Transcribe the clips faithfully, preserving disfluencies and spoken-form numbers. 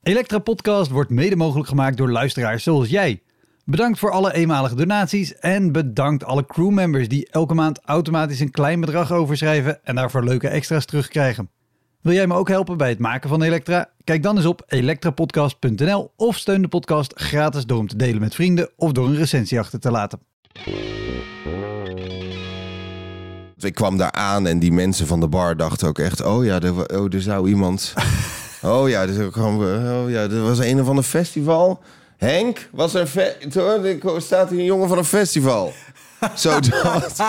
Elektra Podcast wordt mede mogelijk gemaakt door luisteraars zoals jij. Bedankt voor alle eenmalige donaties en bedankt alle crewmembers die elke maand automatisch een klein bedrag overschrijven en daarvoor leuke extra's terugkrijgen. Wil jij me ook helpen bij het maken van Elektra? Kijk dan eens op elektrapodcast punt n l of steun de podcast gratis door hem te delen met vrienden of door een recensie achter te laten. Ik kwam daar aan en die mensen van de bar dachten ook echt... oh ja, er, oh, er zou iemand... oh ja, er, kwam, oh ja, er was een of ander festival. Henk, was er een fe- er staat hier een jongen van een festival. Zo dat.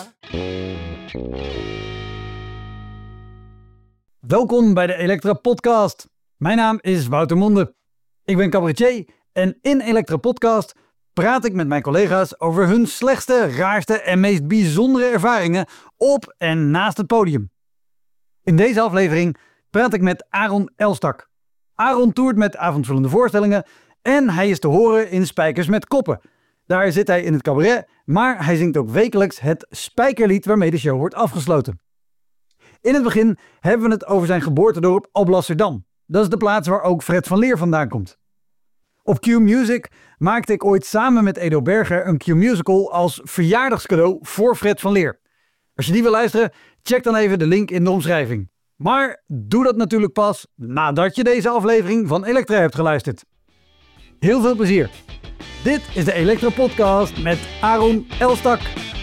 Welkom bij de Elektra Podcast. Mijn naam is Wouter Monde. Ik ben cabaretier en in Elektra Podcast praat ik met mijn collega's over hun slechtste, raarste en meest bijzondere ervaringen op en naast het podium. In deze aflevering praat ik met Aron Elstak. Aron toert met avondvullende voorstellingen en hij is te horen in Spijkers met Koppen. Daar zit hij in het cabaret, maar hij zingt ook wekelijks het Spijkerlied waarmee de show wordt afgesloten. In het begin hebben we het over zijn geboortedorp Alblasserdam. Dat is de plaats waar ook Fred van Leer vandaan komt. Op Q-Music maakte ik ooit samen met Edo Berger een Q-musical als verjaardagscadeau voor Fred van Leer. Als je die wil luisteren, check dan even de link in de omschrijving. Maar doe dat natuurlijk pas nadat je deze aflevering van Elektra hebt geluisterd. Heel veel plezier. Dit is de Elektra Podcast met Aron Elstak.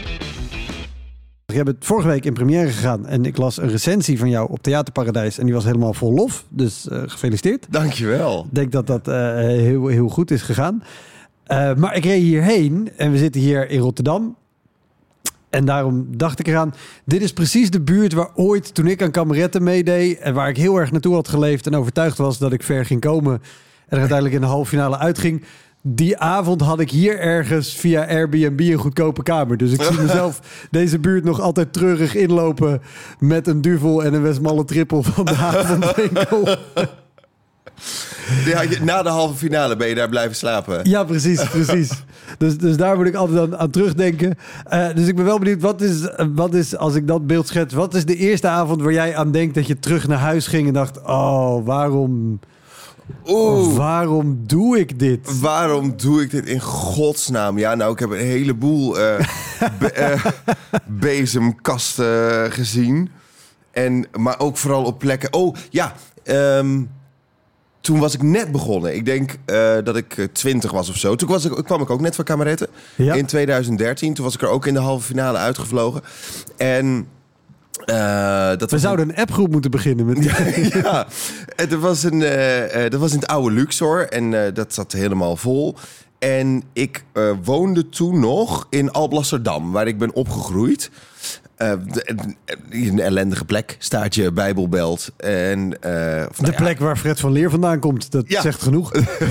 Je bent vorige week in première gegaan en ik las een recensie van jou op Theaterparadijs en die was helemaal vol lof. Dus uh, gefeliciteerd. Dankjewel. Ik denk dat dat uh, heel, heel goed is gegaan. Uh, maar ik reed hierheen en we zitten hier in Rotterdam. En daarom dacht ik eraan, dit is precies de buurt waar ooit, toen ik aan kameretten meedeed en waar ik heel erg naartoe had geleefd en overtuigd was dat ik ver ging komen en er uiteindelijk in de halve finale uitging. Die avond had ik hier ergens via Airbnb een goedkope kamer. Dus ik zie mezelf deze buurt nog altijd treurig inlopen met een duvel en een Westmalle trippel van de avondwinkel. Ja, na de halve finale ben je daar blijven slapen. Ja, precies, precies. Dus, dus daar moet ik altijd aan, aan terugdenken. Uh, dus ik ben wel benieuwd, wat is, wat is, als ik dat beeld schets, wat is de eerste avond waar jij aan denkt dat je terug naar huis ging en dacht, oh, waarom... Oeh. Waarom doe ik dit? Waarom doe ik dit in godsnaam? Ja, nou, ik heb een heleboel uh, be- uh, bezemkasten gezien. En, maar ook vooral op plekken... Oh, ja. Um, toen was ik net begonnen. Ik denk uh, dat ik twintig was of zo. Toen was ik, kwam ik ook net van kameretten. Ja. In twintig dertien. Toen was ik er ook in de halve finale uitgevlogen. En... Uh, dat We zouden een... een appgroep moeten beginnen. Met... ja, ja. Er was een, uh, uh, dat was in het oude Luxor en uh, dat zat helemaal vol. En ik uh, woonde toen nog in Alblasserdam, waar ik ben opgegroeid. Uh, de, een ellendige plek, staat je Bijbelbelt. En, uh, of, nou de plek ja. waar Fred van Leer vandaan komt, dat ja. zegt genoeg.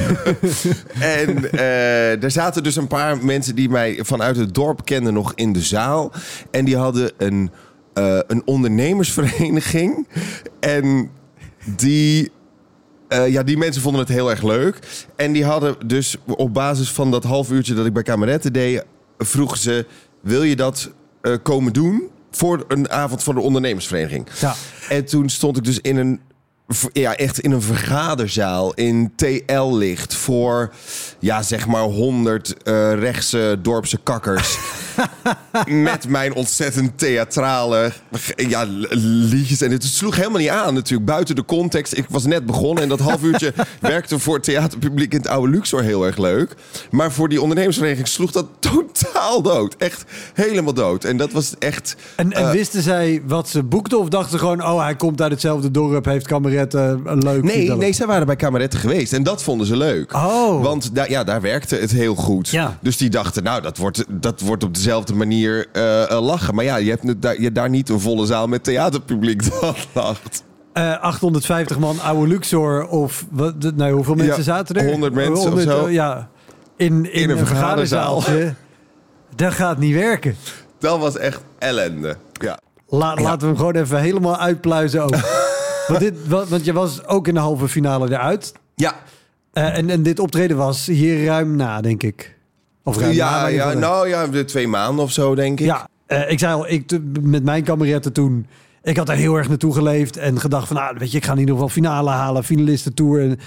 En uh, er zaten dus een paar mensen die mij vanuit het dorp kenden nog in de zaal. En die hadden een... Uh, een ondernemersvereniging. En die, uh, ja, die mensen vonden het heel erg leuk. En die hadden dus op basis van dat half uurtje dat ik bij kameretten deed... vroegen ze, wil je dat uh, komen doen voor een avond van de ondernemersvereniging? Ja. En toen stond ik dus in een... Ja, echt in een vergaderzaal in T L-licht voor, ja, zeg maar honderd uh, rechtse dorpse kakkers. Met mijn ontzettend theatrale ja, liedjes. En het sloeg helemaal niet aan natuurlijk, buiten de context. Ik was net begonnen en dat half uurtje werkte voor het theaterpubliek in het oude Luxor heel erg leuk. Maar voor die ondernemersvereniging sloeg dat totaal dood. Echt helemaal dood. En dat was echt... En, en uh, wisten zij wat ze boekten of dachten ze gewoon, oh, hij komt uit hetzelfde dorp, heeft kameretten, een leuk... Nee, nee, zij waren bij kameretten geweest en dat vonden ze leuk. Oh. Want da- ja, daar werkte het heel goed. Ja. Dus die dachten, nou, dat wordt, dat wordt op dezelfde manier uh, lachen. Maar ja, je hebt daar, je daar niet een volle zaal met theaterpubliek dat lacht. Uh, achthonderdvijftig man oude Luxor of wat, nou, hoeveel mensen ja, zaten er? honderd mensen honderd, of zo. Ja, in, in, in een, een vergaderzaaltje. Dat gaat niet werken. Dat was echt ellende. Ja. La, ja. Laten we hem gewoon even helemaal uitpluizen ook. want, dit, want je was ook in de halve finale eruit. Ja. Uh, en, en dit optreden was hier ruim na, denk ik. Of ruim ja, na. Ja, nou ja, de twee maanden of zo, denk ik. Ja, uh, ik zei al, ik, met mijn kameretten toen... Ik had daar heel erg naartoe geleefd en gedacht van... Nou, weet je, ik ga in ieder geval finale halen, finalistentour. En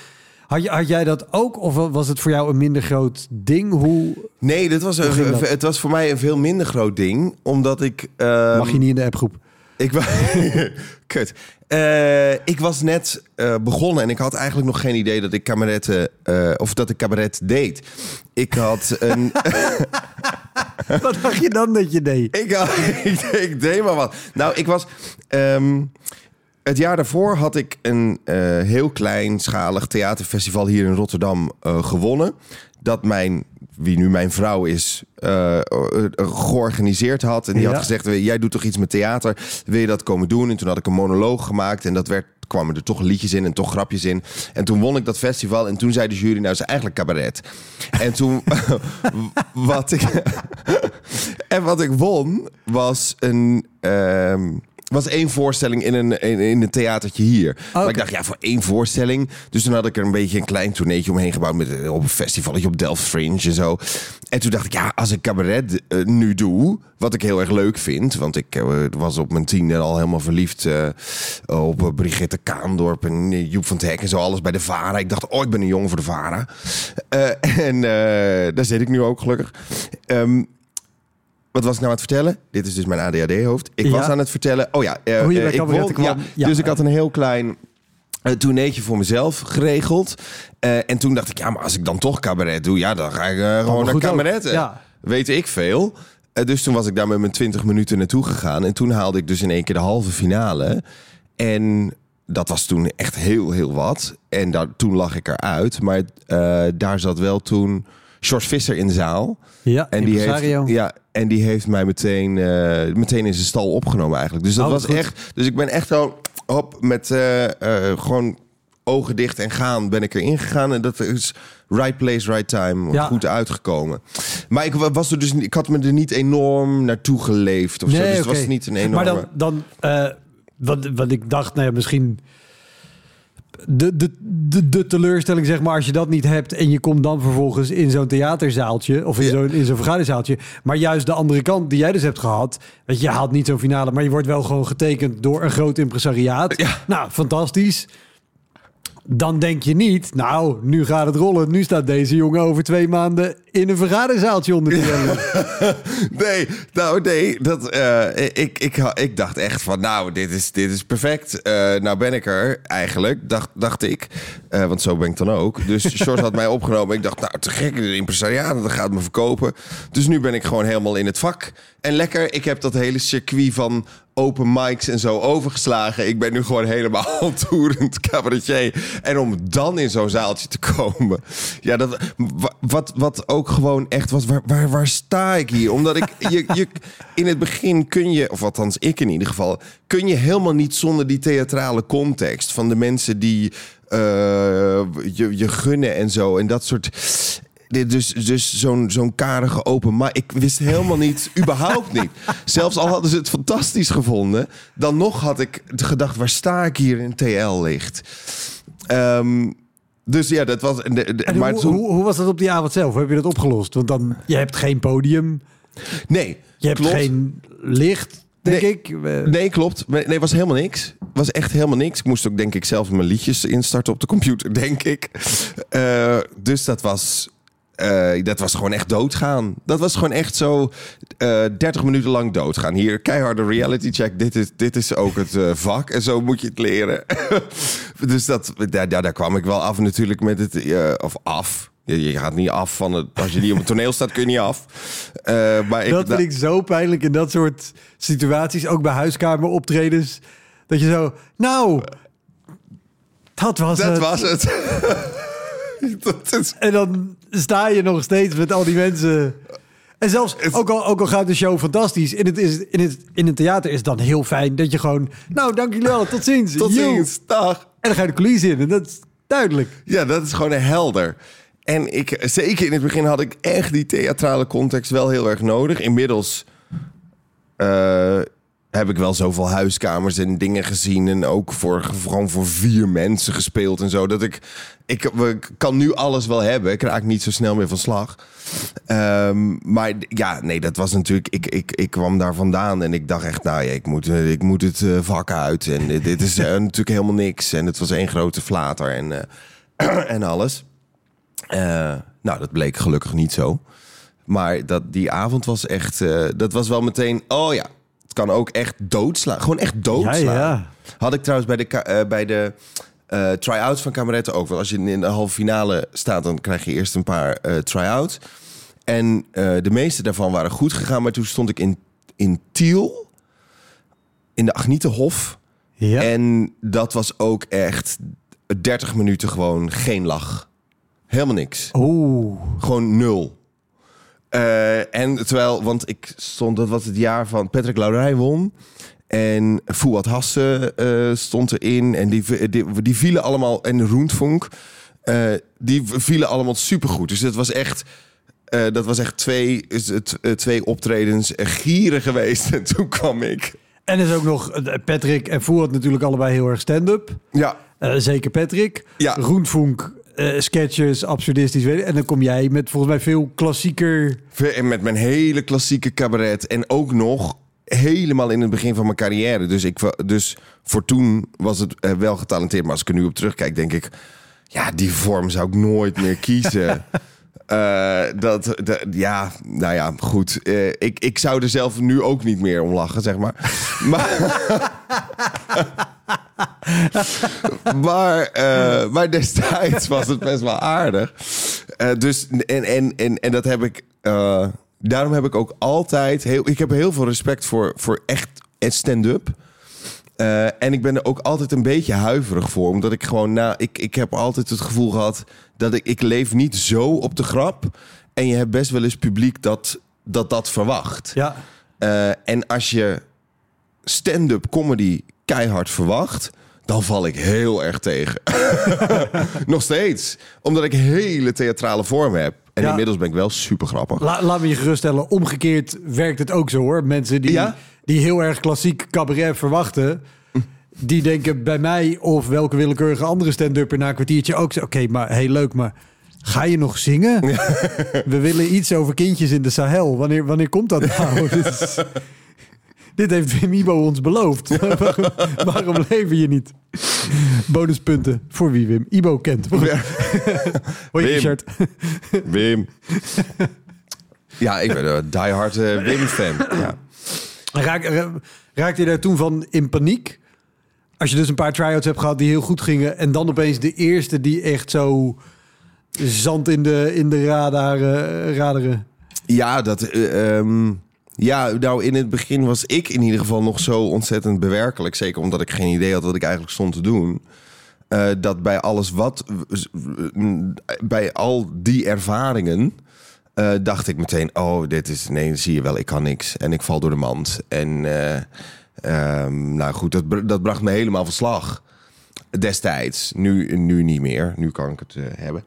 Had, je, had jij dat ook? Of was het voor jou een minder groot ding? Hoe... Nee, dit was een, dat? het was voor mij een veel minder groot ding. Omdat ik... Uh, Mag je niet in de appgroep? Ik was... Kut. Uh, ik was net uh, begonnen en ik had eigenlijk nog geen idee dat ik cabaret... Uh, of dat ik cabaret deed. Ik had een... Wat dacht je dan dat je deed? Ik, had, ik, ik deed maar wat. Nou, ik was... Um, het jaar daarvoor had ik een uh, heel kleinschalig theaterfestival hier in Rotterdam uh, gewonnen. Dat mijn, wie nu mijn vrouw is, uh, uh, georganiseerd had. En die ja. had gezegd, jij doet toch iets met theater? Wil je dat komen doen? En toen had ik een monoloog gemaakt en dat werd... kwamen er toch liedjes in en toch grapjes in. En toen won ik dat festival en toen zei de jury, nou is eigenlijk cabaret. En toen, wat ik... en wat ik won was een... Uh, was één voorstelling in een, in, in een theatertje hier. Okay. Maar ik dacht, ja, voor één voorstelling. Dus toen had ik er een beetje een klein tourneetje omheen gebouwd... met op een festivaletje op Delft Fringe en zo. En toen dacht ik, ja, als ik cabaret uh, nu doe... wat ik heel erg leuk vind... want ik uh, was op mijn tiende al helemaal verliefd... Uh, op uh, Brigitte Kaandorp en uh, Joep van het Hek en zo. Alles bij de VARA. Ik dacht, oh, ik ben een jongen voor de VARA. Uh, en uh, daar zit ik nu ook gelukkig. Um, Wat was ik nou aan het vertellen? Dit is dus mijn A D H D-hoofd. Ik ja. was aan het vertellen... Oh ja, uh, Hoe je uh, ik won, ja, ja. Dus ik had een heel klein uh, tourneetje voor mezelf geregeld. Uh, en toen dacht ik, ja, maar als ik dan toch cabaret doe... ja, dan ga ik uh, gewoon naar cabaret. Ja. Weet ik veel. Uh, dus toen was ik daar met mijn twintig minuten naartoe gegaan. En toen haalde ik dus in één keer de halve finale. En... dat was toen echt heel, heel wat. En daar, toen lag ik eruit. Maar uh, daar zat wel toen... George Visser in de zaal. Ja, en die heeft, ja, en die heeft mij meteen, uh, meteen in zijn stal opgenomen eigenlijk. Dus dat oh, was goed. echt. Dus ik ben echt zo hop met uh, uh, gewoon ogen dicht en gaan ben ik erin gegaan en dat is right place, right time, ja. goed uitgekomen. Maar ik was er dus, ik had me er niet enorm naartoe geleefd of nee, zo. Dus okay. het was niet een enorme. Maar dan, dan uh, wat, wat ik dacht, nou ja, misschien. De, de, de, de teleurstelling, zeg maar, als je dat niet hebt... en je komt dan vervolgens in zo'n theaterzaaltje... of in, ja. zo'n, in zo'n vergaderzaaltje... maar juist de andere kant die jij dus hebt gehad... weet je, je haalt niet zo'n finale... maar je wordt wel gewoon getekend door een groot impresariaat. Ja. Nou, fantastisch. Dan denk je niet... nou, nu gaat het rollen. Nu staat deze jongen over twee maanden... in een vergaderzaaltje onder te ja. Nee, nou nee. Dat, uh, ik, ik, ik dacht echt van... nou, dit is, dit is perfect. Uh, nou ben ik er eigenlijk, dacht, dacht ik. Uh, want zo ben ik dan ook. Dus George had mij opgenomen. Ik dacht, nou, te gek, de impresariaat, dat gaat me verkopen. Dus nu ben ik gewoon helemaal in het vak. En lekker, ik heb dat hele circuit van... open mics en zo overgeslagen. Ik ben nu gewoon helemaal toerend cabaretier. En om dan in zo'n zaaltje te komen... ja, dat, wat, wat ook gewoon echt was... waar, waar, waar sta ik hier? Omdat ik... Je, je, in het begin kun je... of althans ik in ieder geval... kun je helemaal niet zonder die theatrale context... van de mensen die uh, je, je gunnen en zo. En dat soort... Dus, dus zo'n, zo'n karige open... maar ik wist helemaal niet, überhaupt niet. Zelfs al hadden ze het fantastisch gevonden... dan nog had ik gedacht, waar sta ik hier in T L-licht? Um, dus ja, dat was... De, de, en maar hoe, toen... hoe, hoe was dat op die avond zelf? Hoe heb je dat opgelost? Want dan, je hebt geen podium. Nee, Je hebt klopt. geen licht, denk nee, ik. Nee, klopt. Nee, het was helemaal niks. was echt helemaal niks. Ik moest ook, denk ik, zelf mijn liedjes instarten op de computer, denk ik. Uh, dus dat was... Uh, dat was gewoon echt doodgaan. Dat was gewoon echt zo uh, dertig minuten lang doodgaan. Hier, keiharde reality check. Dit is, dit is ook het uh, vak. En zo moet je het leren. Dus dat, daar, daar kwam ik wel af natuurlijk met het... Uh, of af. Je, je gaat niet af van het... Als je niet op het toneel staat, kun je niet af. Uh, maar ik, dat vind da- ik zo pijnlijk in dat soort situaties. Ook bij huiskameroptredens. Dat je zo... Nou, dat was dat het. Dat was het. Is... En dan sta je nog steeds met al die mensen. En zelfs, ook al, ook al gaat de show fantastisch... In het, is, in, het, in het theater is het dan heel fijn dat je gewoon... Nou, dank jullie wel, tot ziens. Tot ziens, dag. En dan ga je de coulissen in en dat is duidelijk. Ja, dat is gewoon een helder. En ik, zeker in het begin had ik echt die theatrale context wel heel erg nodig. Inmiddels... Uh, heb ik wel zoveel huiskamers en dingen gezien... en ook voor, gewoon voor vier mensen gespeeld en zo... dat ik, ik, ik kan nu alles wel hebben. Ik raak niet zo snel meer van slag. Um, maar ja, nee, dat was natuurlijk... Ik, ik, ik kwam daar vandaan en ik dacht echt... nou ja, ik moet, ik moet het uh, vak uit. En dit, dit is uh, natuurlijk helemaal niks. En het was één grote flater. En uh, en alles. Uh, nou, dat bleek gelukkig niet zo. Maar dat, die avond was echt... Uh, dat was wel meteen... Oh ja, het kan ook echt doodslaan. Gewoon echt doodslaan. Ja, ja. Had ik trouwens bij de, uh, bij de uh, try-outs van Kameretten ook wel. Als je in de halve finale staat, dan krijg je eerst een paar uh, try-outs. En uh, de meeste daarvan waren goed gegaan. Maar toen stond ik in, in Tiel, in de Agnietenhof. Ja. En dat was ook echt dertig minuten gewoon geen lach. Helemaal niks. Oeh. Gewoon nul. Uh, en terwijl, want ik stond, dat was het jaar van Patrick Laurij won. En Fouad Hasse uh, stond erin. En die, die, die vielen allemaal. En Roentfonk. Uh, die vielen allemaal supergoed. Dus het was echt. Uh, dat was echt twee, uh, twee optredens gieren geweest. En toen kwam ik. En er is ook nog Patrick en Fouad natuurlijk allebei heel erg stand-up. Ja. Uh, zeker Patrick. Ja. Roentfonk. Uh, sketches, absurdistisch. Weet je. En dan kom jij met volgens mij veel klassieker... En met mijn hele klassieke cabaret. En ook nog helemaal in het begin van mijn carrière. Dus, ik, dus voor toen was het uh, wel getalenteerd. Maar als ik er nu op terugkijk, denk ik... Ja, die vorm zou ik nooit meer kiezen. uh, dat, dat, ja, nou ja, goed. Uh, ik, ik zou er zelf nu ook niet meer om lachen, zeg maar. maar... maar, uh, maar destijds was het best wel aardig. Uh, dus, en, en, en, en dat heb ik... Uh, daarom heb ik ook altijd... Heel, ik heb heel veel respect voor, voor echt stand-up. Uh, en ik ben er ook altijd een beetje huiverig voor. Omdat ik gewoon... Nou, ik, ik heb altijd het gevoel gehad... dat ik, ik leef niet zo op de grap. En je hebt best wel eens publiek dat dat, dat verwacht. Ja. Uh, en als je stand-up comedy... keihard verwacht, dan val ik heel erg tegen. Nog steeds. Omdat ik hele theatrale vormen heb. En ja. Inmiddels ben ik wel super grappig. La, laat me je geruststellen, omgekeerd werkt het ook zo hoor. Mensen die, ja? die heel erg klassiek cabaret verwachten... die denken bij mij of welke willekeurige andere stand-upper... na een kwartiertje ook zo, oké, okay, maar heel leuk, maar... Ga je nog zingen? Ja. We willen iets over kindjes in de Sahel. Wanneer, wanneer komt dat nou? Dit is... Dit heeft Wim Ibo ons beloofd. waarom, waarom lever je niet? Bonuspunten voor wie Wim Ibo kent. Ja. Hoi, Richard. Wim. Ja, ik ben een diehard uh, Wim-fan. Ja. Raak, raakte je daar toen van in paniek? Als je dus een paar try-outs hebt gehad die heel goed gingen... en dan opeens de eerste die echt zo zand in de, in de radar, uh, raderen... Ja, dat... Uh, um... Ja, nou in het begin was ik in ieder geval nog zo ontzettend bewerkelijk. Zeker omdat ik geen idee had wat ik eigenlijk stond te doen. Uh, dat bij alles wat... Bij al die ervaringen... Uh, dacht ik meteen, oh, dit is... Nee, zie je wel, ik kan niks. En ik val door de mand. En uh, um, nou goed, dat, dat bracht me helemaal van slag. Destijds. Nu, nu niet meer. Nu kan ik het uh, hebben.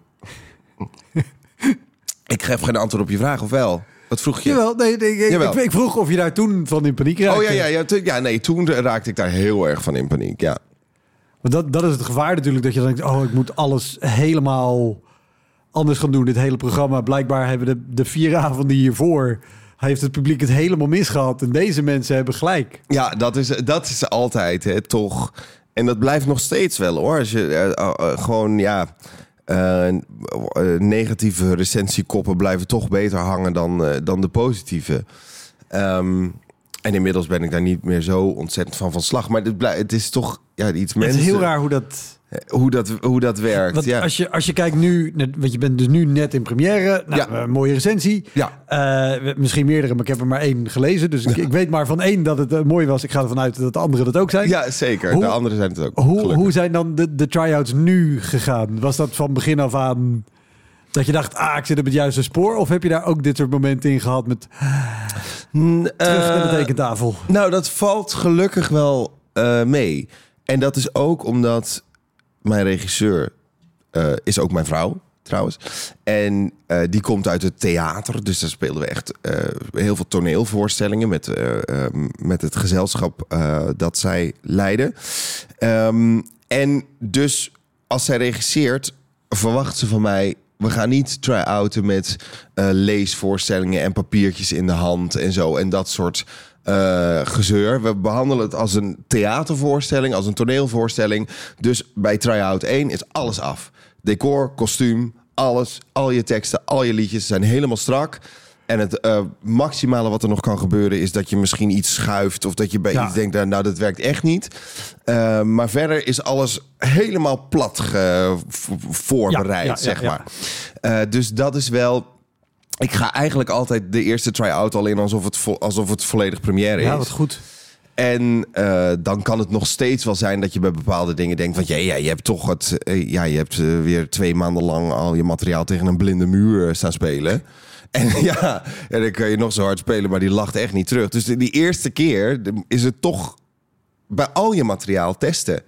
Ik geef geen antwoord op je vraag, of wel? Wat vroeg je? Jawel, nee, nee, ik, ik, ik vroeg of je daar toen van in paniek raakte. Oh ja, ja, ja, t- ja, nee, toen raakte ik daar heel erg van in paniek, ja. Want dat, dat is het gevaar natuurlijk, dat je denkt... oh, ik moet alles helemaal anders gaan doen, dit hele programma. Blijkbaar hebben de, de vier avonden hiervoor... heeft het publiek het helemaal misgehad. En deze mensen hebben gelijk. Ja, dat is, dat is altijd, hè, toch. En dat blijft nog steeds wel, hoor. Als je uh, uh, gewoon, ja... Uh, uh, negatieve recensiekoppen blijven toch beter hangen dan, uh, dan de positieve. Um, en inmiddels ben ik daar niet meer zo ontzettend van van slag. Maar het, blij, het is toch ja, iets mensen... Het is heel raar hoe dat... Hoe dat, hoe dat werkt. Want ja. als, je, als je kijkt nu, want je bent dus nu net in première. Nou, ja. Een mooie recensie. Ja. Uh, misschien meerdere, maar ik heb er maar één gelezen. Dus ik, ik weet maar van één dat het uh, mooi was. Ik ga ervan uit dat de andere dat ook zijn. Ja, zeker. Hoe, de anderen zijn het ook. Hoe, hoe zijn dan de, de try-outs nu gegaan? Was dat van begin af aan dat je dacht, ah, ik zit op het juiste spoor? Of heb je daar ook dit soort momenten in gehad met uh, terug naar de tekentafel? Nou, dat valt gelukkig wel uh, mee. En dat is ook omdat... Mijn regisseur uh, is ook mijn vrouw, trouwens. En uh, die komt uit het theater. Dus daar speelden we echt uh, heel veel toneelvoorstellingen... met, uh, uh, met het gezelschap uh, dat zij leidde. Um, en dus als zij regisseert, verwacht ze van mij... we gaan niet try-outen met uh, leesvoorstellingen... en papiertjes in de hand en zo. En dat soort... Uh, gezeur. We behandelen het als een theatervoorstelling, als een toneelvoorstelling. Dus bij try-out één is alles af. decor, kostuum, alles, al je teksten, al je liedjes zijn helemaal strak. En het uh, maximale wat er nog kan gebeuren is dat je misschien iets schuift of dat je bij ja. iets denkt, nou dat werkt echt niet. Uh, maar verder is alles helemaal plat ge- voorbereid, ja, ja, zeg ja, ja. maar. Uh, dus dat is wel... Ik ga eigenlijk altijd de eerste try-out al in alsof het, vo- alsof het volledig première is. Ja, wat goed. En uh, dan kan het nog steeds wel zijn dat je bij bepaalde dingen denkt van... ja, ja je hebt toch het, uh, ja, je hebt uh, weer twee maanden lang al je materiaal tegen een blinde muur uh, staan spelen. En ja, ja, dan kan je nog zo hard spelen, maar die lacht echt niet terug. Dus die eerste keer is het toch bij al je materiaal testen.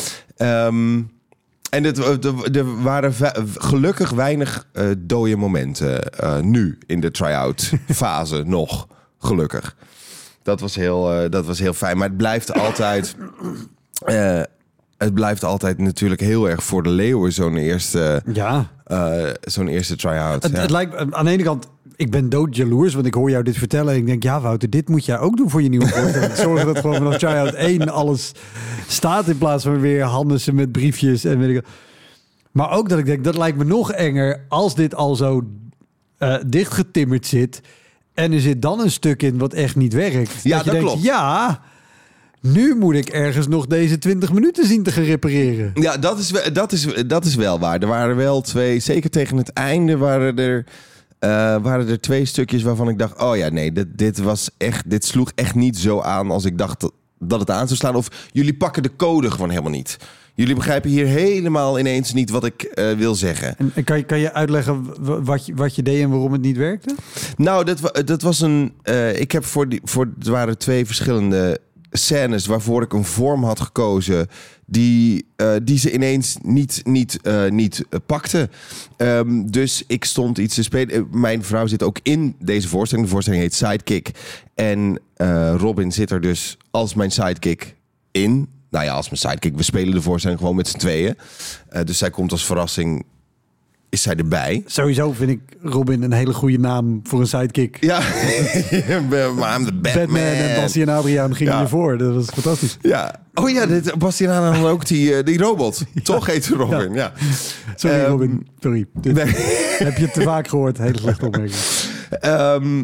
Um, en er waren gelukkig weinig uh, dode momenten uh, nu in de try-out fase nog, gelukkig. Dat was heel, uh, dat was heel fijn. Maar het blijft altijd... Uh, het blijft altijd natuurlijk heel erg voor de leeuwen, zo'n eerste, ja. uh, zo'n eerste try-out. Het, ja. het lijkt aan de ene kant... Ik ben doodjaloers, want ik hoor jou dit vertellen. En ik denk, ja Wouter, dit moet jij ook doen voor je nieuwe voorstelling. Zorg dat gewoon vanaf try-out één alles staat... in plaats van weer Hannessen met briefjes en weet ik. Maar ook dat ik denk, dat lijkt me nog enger... als dit al zo uh, dichtgetimmerd zit... en er zit dan een stuk in wat echt niet werkt. Ja, dat, je dat denkt, klopt. Ja, nu moet ik ergens nog deze twintig minuten zien te gaan repareren. Ja, dat is, dat is, dat is wel waar. Er waren wel twee, zeker tegen het einde waren er... Uh, waren er twee stukjes waarvan ik dacht... oh ja, nee, dit, dit was echt, dit sloeg echt niet zo aan als ik dacht dat, dat het aan zou slaan. Of jullie pakken de code gewoon helemaal niet. Jullie begrijpen hier helemaal ineens niet wat ik uh, wil zeggen. En, en kan, je, kan je uitleggen wat je, wat je deed en waarom het niet werkte? Nou, dat, dat was een... Uh, ik heb voor die... Voor, er waren twee verschillende scènes waarvoor ik een vorm had gekozen... die, uh, die ze ineens niet, niet, uh, niet uh, pakte. Um, dus ik stond iets te spelen. Uh, mijn vrouw zit ook in deze voorstelling. De voorstelling heet Sidekick. En uh, Robin zit er dus als mijn sidekick in. Nou ja, als mijn sidekick. We spelen de voorstelling gewoon met z'n tweeën. Uh, dus zij komt als verrassing... is zij erbij. Sowieso vind ik Robin een hele goede naam voor een sidekick. Ja, maar I'm the Batman. Batman en Basti en Adriaan gingen ja. ervoor. Dat was fantastisch. Ja. Oh ja, dit, Basti en Adriaan hadden ook die, die robot. Ja. Toch heet ze Robin, ja. ja. Sorry um, Robin, sorry. Dit nee. heb je te vaak gehoord. Hele slechte opmerking. Um,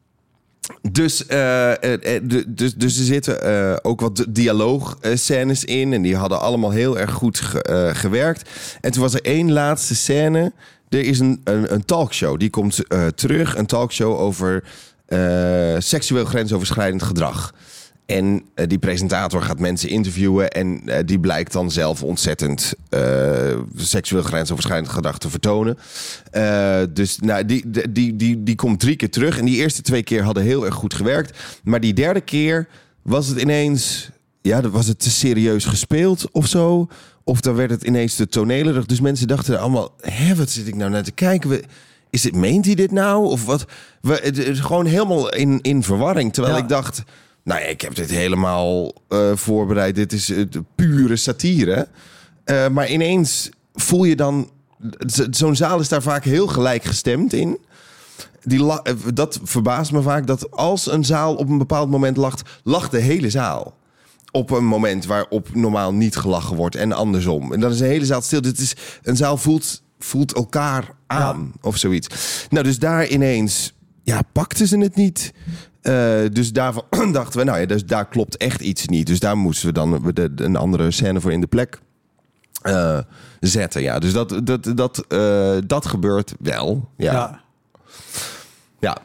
Dus, uh, uh, dus, dus er zitten uh, ook wat dialoogscènes in. En die hadden allemaal heel erg goed ge, uh, gewerkt. En toen was er één laatste scène. Er is een, een, een talkshow. Die komt uh, terug. Een talkshow over uh, seksueel grensoverschrijdend gedrag. En uh, die presentator gaat mensen interviewen. En uh, die blijkt dan zelf ontzettend uh, seksueel grensoverschrijdend gedrag te vertonen. Uh, dus nou, die, die, die, die komt drie keer terug. En die eerste twee keer hadden heel erg goed gewerkt. Maar die derde keer was het ineens... Ja, was het te serieus gespeeld of zo? Of dan werd het ineens te tonelerig. Dus mensen dachten allemaal... Hé, wat zit ik nou naar te kijken? We, is het, meent hij dit nou? Of wat? We, het is gewoon helemaal in, in verwarring. Terwijl ja. ik dacht... Nou ja, ik heb dit helemaal uh, voorbereid. Dit is uh, pure satire. Uh, maar ineens voel je dan... Zo'n zaal is daar vaak heel gelijk gestemd in. Die la- dat verbaast me vaak. Dat als een zaal op een bepaald moment lacht... lacht de hele zaal. Op een moment waarop normaal niet gelachen wordt. En andersom. En dan is de hele zaal stil. Dit is, een zaal voelt, voelt elkaar aan. Ja. Of zoiets. Nou, dus daar ineens... Ja, pakten ze het niet... Uh, dus daarvan dachten we, nou ja, dus daar klopt echt iets niet. Dus daar moesten we dan de, de, een andere scène voor in de plek uh, zetten. Ja, dus dat, dat, dat, uh, dat gebeurt wel. Ja. Ja. Ja.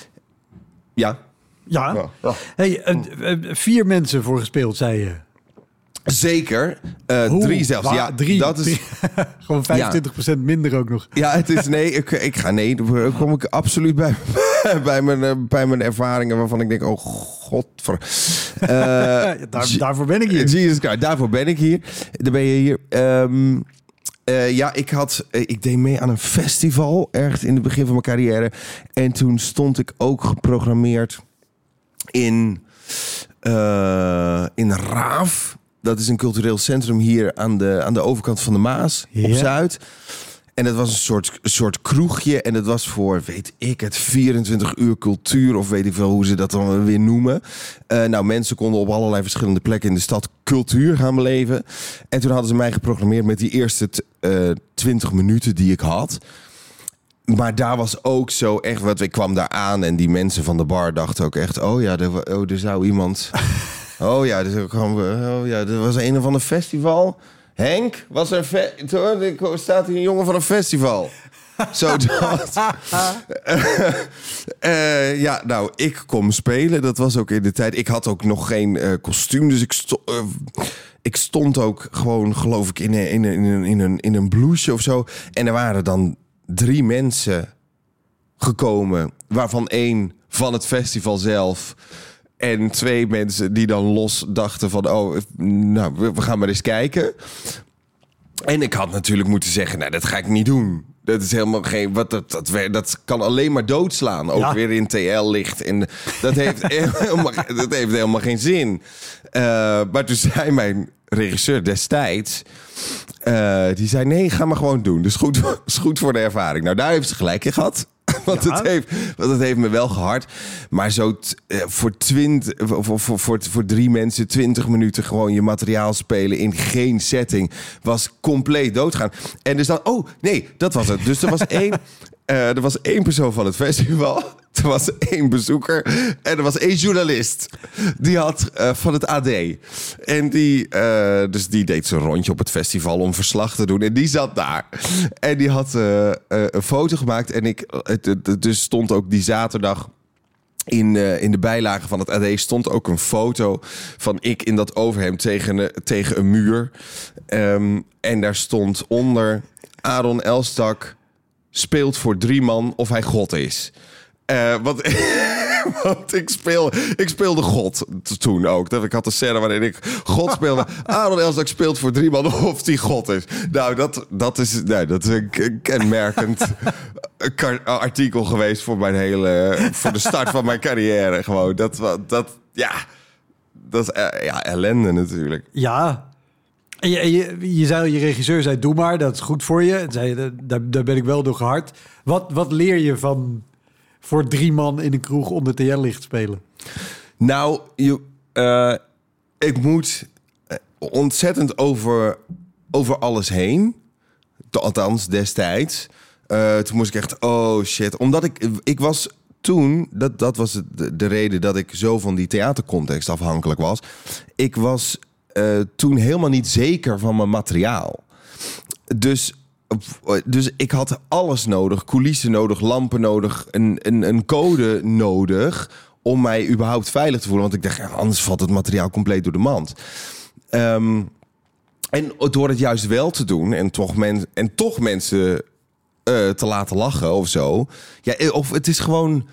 Ja. ja. ja. ja. Hey, uh, uh, vier mensen voor gespeeld, zei je. Zeker. Uh, Hoe, drie zelfs. Ja, drie. Dat is drie. Gewoon vijfentwintig procent ja. minder ook nog. Ja, het is nee. Ik, ik ga nee. Daar kom ik absoluut bij, bij, mijn, bij mijn ervaringen waarvan ik denk, oh god. Voor, uh, Daar, daarvoor ben ik hier. Jesus Christ, daarvoor ben ik hier. Daar ben je hier. Um, uh, ja, ik had, ik deed mee aan een festival ergens in het begin van mijn carrière. En toen stond ik ook geprogrammeerd in, uh, in Raaf. Dat is een cultureel centrum hier aan de, aan de overkant van de Maas, ja. op Zuid. En dat was een soort, soort kroegje. En dat was voor, weet ik het, vierentwintig uur cultuur. Of weet ik veel hoe ze dat dan weer noemen. Uh, nou, mensen konden op allerlei verschillende plekken in de stad cultuur gaan beleven. En toen hadden ze mij geprogrammeerd met die eerste t- uh, twintig minuten die ik had. Maar daar was ook zo echt wat. Ik kwam daar aan en die mensen van de bar dachten ook echt... Oh ja, er, oh, er zou iemand... Oh ja, er, oh ja, er was een of ander festival... Henk, was er een fe- er staat hier een jongen van een festival. Zo dat. uh, uh, ja, nou, ik kom spelen. Dat was ook in de tijd. Ik had ook nog geen uh, kostuum, dus ik, sto- uh, ik stond ook gewoon, geloof ik, in een, in, een, in, een, in, een, in een blouseje of zo. En er waren dan drie mensen gekomen, waarvan één van het festival zelf... En twee mensen die dan los dachten van... oh, nou, we gaan maar eens kijken. En ik had natuurlijk moeten zeggen... nou, dat ga ik niet doen. Dat is helemaal geen... Wat, dat, dat, dat kan alleen maar doodslaan. Ook ja. Weer in T L-licht. En dat heeft, helemaal, dat heeft helemaal geen zin. Uh, maar toen zei mijn regisseur destijds... Uh, die zei, nee, ga maar gewoon doen. Dus goed, is goed voor de ervaring. Nou, daar heeft ze gelijk in gehad. Want, ja. het heeft, want het heeft me wel gehard. Maar zo t, uh, voor, twintig, voor, voor, voor, voor drie mensen twintig minuten gewoon je materiaal spelen in geen setting was compleet doodgaan. En dus dan, oh nee, dat was het. Dus er was één, uh, er was één persoon van het festival. Er was één bezoeker en er was één journalist. Die had uh, van het A D. En die, uh, dus die deed zo'n rondje op het festival om verslag te doen. En die zat daar. En die had uh, uh, een foto gemaakt. En ik, het, het, dus stond ook die zaterdag... In, uh, in de bijlage van het A D stond ook een foto van ik in dat overhemd tegen, uh, tegen een muur. Um, en daar stond onder... Aaron Elstak speelt voor drie man of hij God is. Uh, want, want ik, speel, ik speelde God toen ook. Ik had een scène waarin ik God speelde. Aaron Elstak speelt voor drie man of die God is. Nou, dat, dat, is, nou, dat is een kenmerkend artikel geweest voor mijn hele... voor de start van mijn carrière. Gewoon. Dat, dat, ja, dat is ja, ellende natuurlijk. Ja. En je, je, je zei, je regisseur zei, doe maar, dat is goed voor je. Zei, daar, daar ben ik wel door gehard. Wat, wat leer je van... voor drie man in een kroeg onder T L-licht spelen? Nou, je, uh, ik moet ontzettend over, over alles heen. Althans, destijds. Uh, toen moest ik echt, oh shit. Omdat ik, ik was toen, dat, dat was de, de reden dat ik zo van die theatercontext afhankelijk was. Ik was uh, toen helemaal niet zeker van mijn materiaal. Dus... Dus ik had alles nodig. Coulissen nodig, lampen nodig, een, een, een code nodig... om mij überhaupt veilig te voelen. Want ik dacht, ja, anders valt het materiaal compleet door de mand. Um, en door het juist wel te doen... en toch, men, en toch mensen uh, te laten lachen of zo... Ja, of het is gewoon...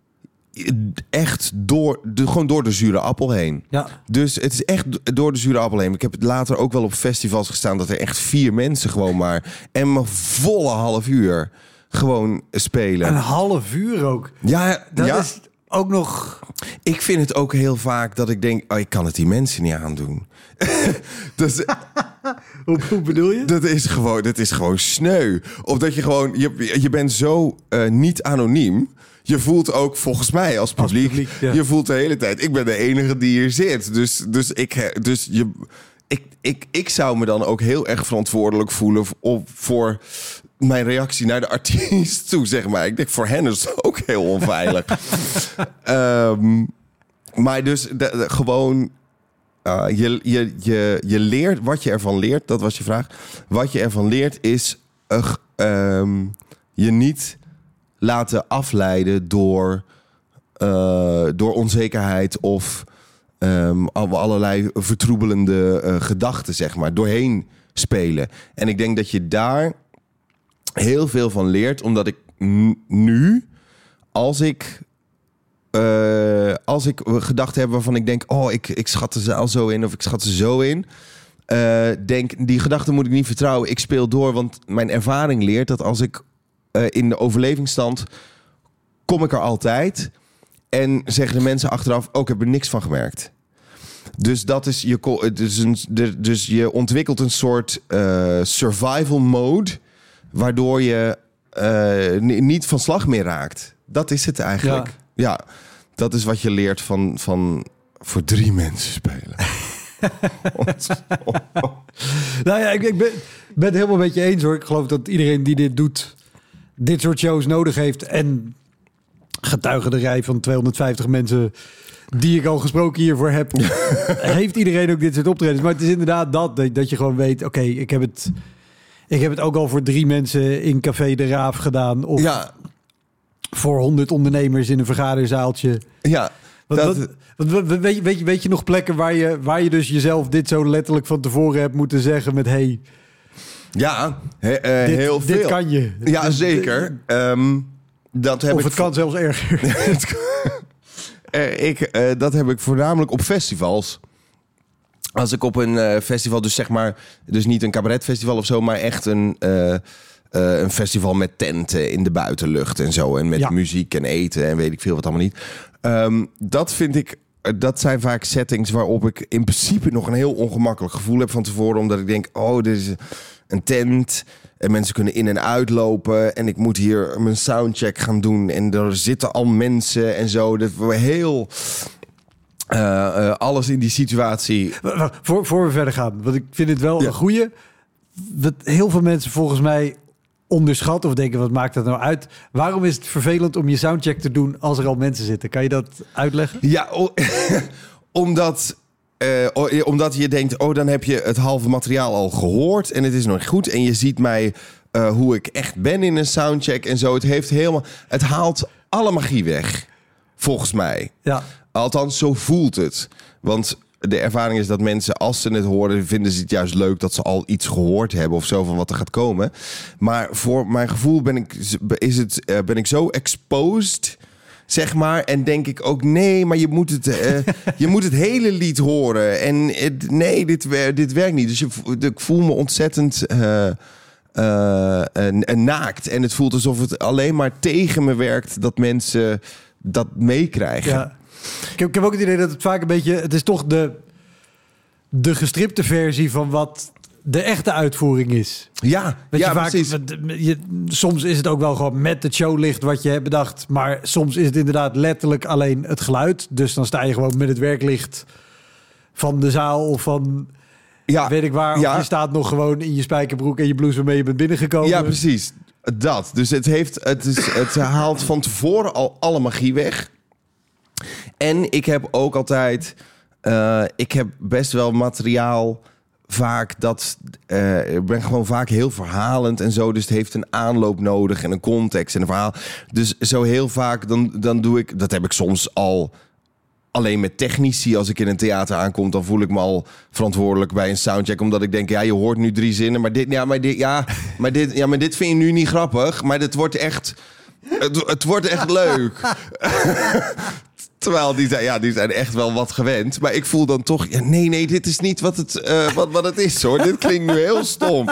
echt door de, gewoon door de zure appel heen. Ja. Dus het is echt door de zure appel heen. Ik heb het later ook wel op festivals gestaan... dat er echt vier mensen gewoon maar... en maar volle half uur gewoon spelen. Een half uur ook? Ja, dat ja. is ook nog... Ik vind het ook heel vaak dat ik denk... oh, ik kan het die mensen niet aandoen. dus, hoe, hoe bedoel je? Dat is gewoon, dat is gewoon sneu. Of dat je gewoon... Je, je bent zo uh, niet anoniem... Je voelt ook, volgens mij als publiek, als publiek ja. Je voelt de hele tijd... ik ben de enige die hier zit. Dus, dus, ik, dus je, ik, ik, ik zou me dan ook heel erg verantwoordelijk voelen... Op, voor mijn reactie naar de artiest toe, zeg maar. Ik denk, voor hen is het ook heel onveilig. um, maar dus de, de, gewoon... Uh, je, je, je, je leert, wat je ervan leert, dat was je vraag. Wat je ervan leert is... Uh, um, je niet... laten afleiden door, uh, door onzekerheid of um, allerlei vertroebelende uh, gedachten, zeg maar, doorheen spelen. En ik denk dat je daar heel veel van leert, omdat ik n- nu, als ik, uh, als ik gedachten heb waarvan ik denk, oh, ik, ik schat de zaal zo in of ik schat ze zo in, uh, denk, die gedachten moet ik niet vertrouwen. Ik speel door, want mijn ervaring leert dat als ik Uh, in de overlevingsstand kom ik er altijd. En zeggen de mensen achteraf, oh, ik heb er niks van gemerkt. Dus dat is je, dus, een, dus je ontwikkelt een soort uh, survival mode. waardoor je uh, n- niet van slag meer raakt. Dat is het eigenlijk. Ja, ja dat is wat je leert van, van voor drie mensen spelen. Nou ja, ik, ik ben, ben het helemaal met je eens hoor. Ik geloof dat iedereen die dit doet, dit soort shows nodig heeft. En getuige de rij van tweehonderdvijftig mensen die ik al gesproken hiervoor heb, heeft iedereen ook dit soort optredens. Maar het is inderdaad dat, dat, dat je gewoon weet, oké, okay, ik heb het ik heb het ook al voor drie mensen in Café de Raaf gedaan. Of ja. voor honderd ondernemers in een vergaderzaaltje. Ja. Want, dat... wat, wat, wat, weet, je, weet, je, weet je nog plekken waar je, waar je dus jezelf dit zo letterlijk van tevoren hebt moeten zeggen met hey, ja, he, uh, dit, heel veel. Dit kan je. Ja, zeker. Um, dat heb of ik het kan zelfs erger. uh, ik, uh, dat heb ik voornamelijk op festivals. Als ik op een uh, festival, dus zeg maar, dus niet een cabaretfestival of zo, maar echt een, uh, uh, een festival met tenten in de buitenlucht en zo. En met ja. muziek en eten en weet ik veel wat allemaal niet. Um, dat vind ik, dat zijn vaak settings waarop ik in principe nog een heel ongemakkelijk gevoel heb van tevoren. Omdat ik denk, oh, dit is een tent en mensen kunnen in en uitlopen. En ik moet hier mijn soundcheck gaan doen. En er zitten al mensen en zo. Dat we heel... Uh, uh, alles in die situatie. Voor, voor we verder gaan, want ik vind het wel ja. een goeie. Dat heel veel mensen volgens mij onderschatten of denken, wat maakt dat nou uit? Waarom is het vervelend om je soundcheck te doen als er al mensen zitten? Kan je dat uitleggen? Ja, o- omdat, uh, omdat je denkt, oh, dan heb je het halve materiaal al gehoord en het is nog goed en je ziet mij uh, hoe ik echt ben in een soundcheck en zo. Het heeft helemaal, het haalt alle magie weg, volgens mij. Ja. Althans, zo voelt het. Want de ervaring is dat mensen, als ze het horen, vinden ze het juist leuk dat ze al iets gehoord hebben of zo van wat er gaat komen. Maar voor mijn gevoel ben ik, is het, uh, ben ik zo exposed, zeg maar. En denk ik ook, nee, maar je moet het, uh, je moet het hele lied horen. En het, nee, dit, dit werkt niet. Dus je, ik voel me ontzettend uh, uh, uh, naakt. En het voelt alsof het alleen maar tegen me werkt dat mensen dat meekrijgen. Ja. Ik heb, ik heb ook het idee dat het vaak een beetje... Het is toch de, de gestripte versie van wat de echte uitvoering is. Ja, Weet ja je, vaak, precies. Je, soms is het ook wel gewoon met het showlicht wat je hebt bedacht. Maar soms is het inderdaad letterlijk alleen het geluid. Dus dan sta je gewoon met het werklicht van de zaal of van... Ja, weet ik waar. Ja. Of je staat nog gewoon in je spijkerbroek en je blouse waarmee je bent binnengekomen. Ja, precies. Dat. Dus het, heeft, het, is, het haalt van tevoren al alle magie weg. En ik heb ook altijd... Uh, ik heb best wel materiaal vaak dat... Uh, ik ben gewoon vaak heel verhalend en zo. Dus het heeft een aanloop nodig en een context en een verhaal. Dus zo heel vaak, dan, dan doe ik... Dat heb ik soms al alleen met technici. Als ik in een theater aankom, dan voel ik me al verantwoordelijk bij een soundcheck. Omdat ik denk, ja, je hoort nu drie zinnen. Maar dit, ja, maar dit, ja, maar dit, ja, maar dit vind je nu niet grappig. Maar dit wordt echt... Het, het wordt echt leuk. Terwijl die zijn, ja, die zijn echt wel wat gewend. Maar ik voel dan toch... Ja, nee, nee, dit is niet wat het, uh, wat, wat het is, hoor. Dit klinkt nu heel stom.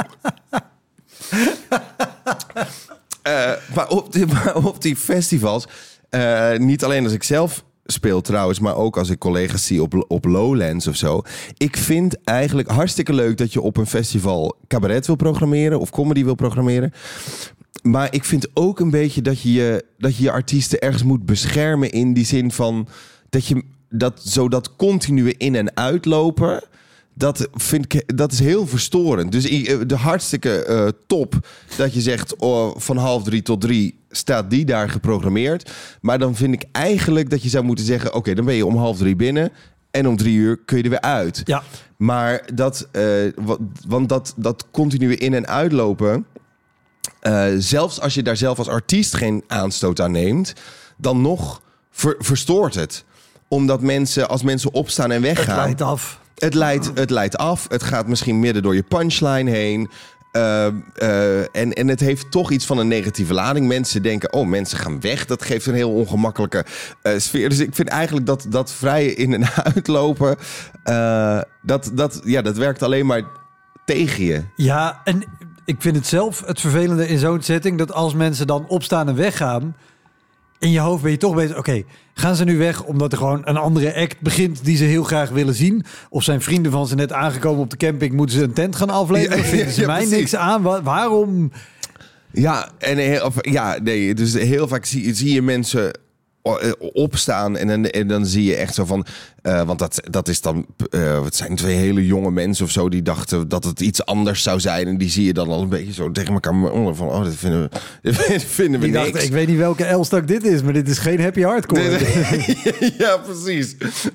Uh, maar, op die, maar op die festivals... Uh, niet alleen als ik zelf speel trouwens... maar ook als ik collega's zie op, op Lowlands of zo. Ik vind eigenlijk hartstikke leuk... dat je op een festival cabaret wil programmeren... of comedy wil programmeren... Maar ik vind ook een beetje dat je je, dat je je artiesten ergens moet beschermen... in die zin van dat je dat zo dat continue in- en uitlopen... dat vind ik dat is heel verstorend. Dus de hartstikke uh, top dat je zegt... Oh, van half drie tot drie staat die daar geprogrammeerd. Maar dan vind ik eigenlijk dat je zou moeten zeggen... oké, okay, dan ben je om half drie binnen... en om drie uur kun je er weer uit. Ja. Maar dat, uh, want dat, dat continue in- en uitlopen... Uh, zelfs als je daar zelf als artiest geen aanstoot aan neemt... dan nog ver, verstoort het. Omdat mensen, als mensen opstaan en weggaan... Het leidt af. Het leidt, het leidt af. Het gaat misschien midden door je punchline heen. Uh, uh, en, en het heeft toch iets van een negatieve lading. Mensen denken, oh, mensen gaan weg. Dat geeft een heel ongemakkelijke uh, sfeer. Dus ik vind eigenlijk dat, dat vrije in- en uitlopen... Uh, dat, dat, ja, dat werkt alleen maar tegen je. Ja, en... Ik vind het zelf het vervelende in zo'n setting... dat als mensen dan opstaan en weggaan... in je hoofd ben je toch bezig... oké, okay, gaan ze nu weg omdat er gewoon een andere act begint... die ze heel graag willen zien? Of zijn vrienden van ze net aangekomen op de camping... moeten ze een tent gaan afleveren? Ja, vinden ze ja, mij precies. niks aan? Wa- waarom... Ja, en heel, of, ja, nee, dus heel vaak zie, zie je mensen opstaan en dan, en dan zie je echt zo van... Uh, want dat, dat is dan... Uh, het zijn twee hele jonge mensen of zo die dachten dat het iets anders zou zijn. En die zie je dan al een beetje zo tegen elkaar onder van... Oh, dat vinden we, dit vinden we die niks. Dacht, ik weet niet welke Elstak dit is, maar dit is geen happy hardcore. Ja, precies.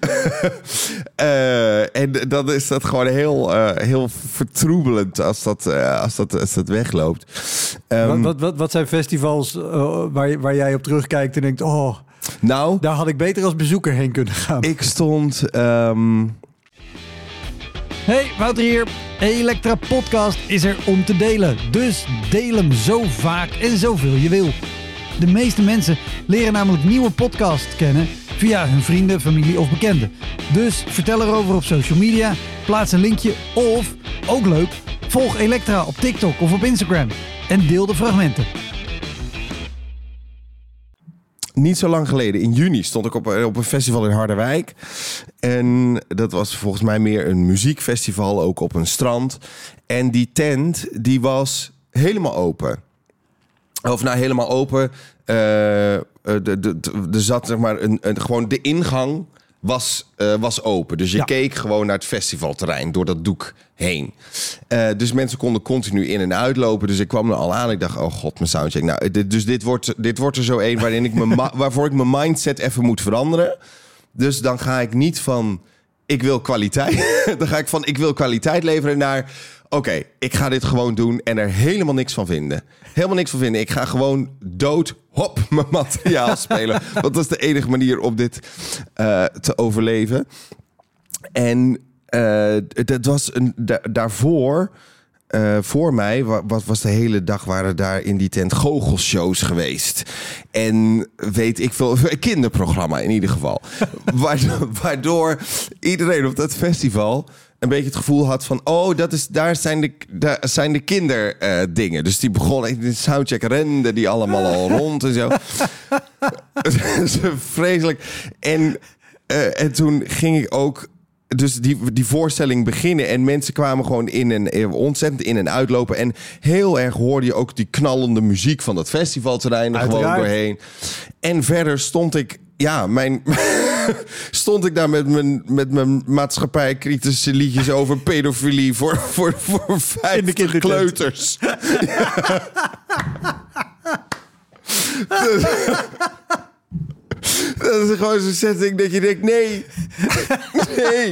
uh, en dan is dat gewoon heel, uh, heel vertroebelend als dat, uh, als dat, als dat wegloopt. Um, wat, wat, wat, wat zijn festivals uh, waar, waar jij op terugkijkt en denkt... oh, nou, daar had ik beter als bezoeker heen kunnen gaan. Ik stond... Um... Hey, Wouter hier. Elektra Podcast is er om te delen. Dus deel hem zo vaak en zoveel je wil. De meeste mensen leren namelijk nieuwe podcasts kennen via hun vrienden, familie of bekenden. Dus vertel erover op social media, plaats een linkje of, ook leuk, volg Elektra op TikTok of op Instagram en deel de fragmenten. Niet zo lang geleden, in juni, stond ik op, op een festival in Harderwijk. En dat was volgens mij meer een muziekfestival, ook op een strand. En die tent, die was helemaal open. Of nou, helemaal open. Uh, er zat zeg maar een, een, gewoon de ingang was, uh, was open. Dus je ja. keek gewoon naar het festivalterrein door dat doek heen. Uh, dus mensen konden continu in en uitlopen. Dus ik kwam er al aan. Ik dacht, oh god, mijn soundcheck. Nou, dit, dus dit wordt, dit wordt er zo één waarin ik me, waarvoor ik mijn mindset even moet veranderen. Dus dan ga ik niet van, ik wil kwaliteit. Dan ga ik van, ik wil kwaliteit leveren naar... Oké, okay, ik ga dit gewoon doen en er helemaal niks van vinden. Helemaal niks van vinden. Ik ga gewoon dood, hop, mijn materiaal spelen. Want dat is de enige manier om dit uh, te overleven. En uh, dat was een, da- daarvoor... Uh, voor mij was, was de hele dag waren daar in die tent goochelshows geweest. En weet ik veel, een kinderprogramma in ieder geval. Waardoor, waardoor iedereen op dat festival een beetje het gevoel had van... oh, dat is, daar zijn de, daar zijn de kinderdingen. Uh, dus die begonnen, in de soundcheck rende die allemaal al rond en zo. Vreselijk. En, uh, en toen ging ik ook... Dus die, die voorstelling beginnen en mensen kwamen gewoon in en ontzettend in en uitlopen. En heel erg hoorde je ook die knallende muziek van dat festivalterrein er gewoon doorheen. En verder stond ik, ja, mijn... stond ik daar met mijn, met mijn maatschappijkritische liedjes over pedofilie voor, voor, voor vijftig kleuters. Dat is gewoon zo'n setting dat je denkt, nee, nee.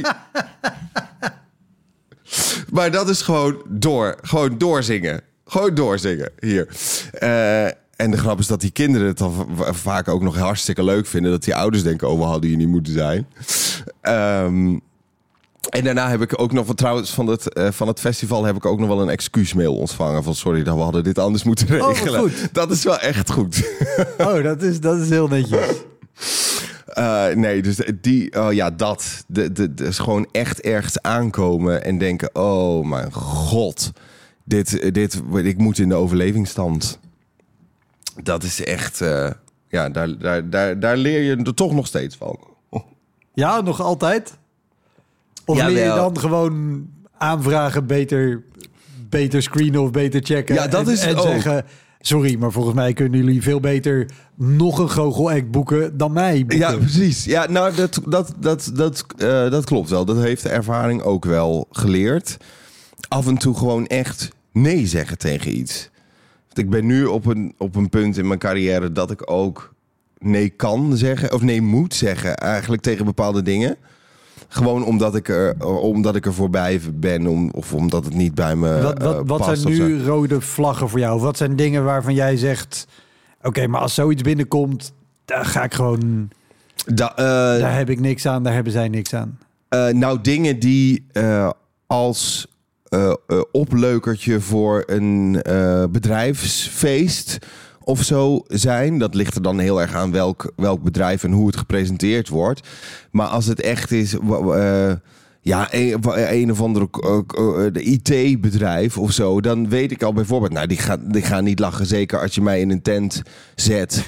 Maar dat is gewoon door, gewoon doorzingen. Gewoon doorzingen, hier. Uh, en de grap is dat die kinderen het dan v- vaak ook nog hartstikke leuk vinden. Dat die ouders denken, oh, we hadden hier niet moeten zijn. Um, en daarna heb ik ook nog, van, trouwens, van het, uh, van het festival heb ik ook nog wel een excuusmail ontvangen. Van sorry, dat we hadden dit anders moeten regelen. Oh, goed. Dat is wel echt goed. Oh, dat is, dat is heel netjes. Uh, nee, dus die, oh ja, dat. De, de, de, is gewoon echt ergens aankomen en denken, oh mijn god, dit, dit, ik moet in de overlevingsstand. Dat is echt, uh, ja, daar, daar, daar, daar leer je er toch nog steeds van. Ja, nog altijd? Of ja, leer je dan gewoon aanvragen, beter, beter screenen of beter checken? Ja, dat en, is en ook. zeggen, sorry, maar volgens mij kunnen jullie veel beter nog een goochelact boeken dan mij boeken. Ja, precies. Ja, nou, dat, dat, dat, dat, uh, dat klopt wel. Dat heeft de ervaring ook wel geleerd. Af en toe gewoon echt nee zeggen tegen iets. Want ik ben nu op een, op een punt in mijn carrière dat ik ook nee kan zeggen, of nee moet zeggen eigenlijk tegen bepaalde dingen. Gewoon omdat ik er, omdat ik er voorbij ben, om, of omdat het niet bij me Wat, wat, uh, wat past. zijn nu rode vlaggen voor jou? Wat zijn dingen waarvan jij zegt, oké, okay, maar als zoiets binnenkomt, daar ga ik gewoon... Da, uh, daar heb ik niks aan, daar hebben zij niks aan. Uh, nou, dingen die uh, als uh, uh, opleukertje voor een uh, bedrijfsfeest of zo zijn. Dat ligt er dan heel erg aan welk, welk bedrijf en hoe het gepresenteerd wordt. Maar als het echt is... Uh, ja, een, een of andere uh, uh, I T-bedrijf of zo, dan weet ik al bijvoorbeeld, nou, die gaan, die gaan niet lachen. Zeker als je mij in een tent zet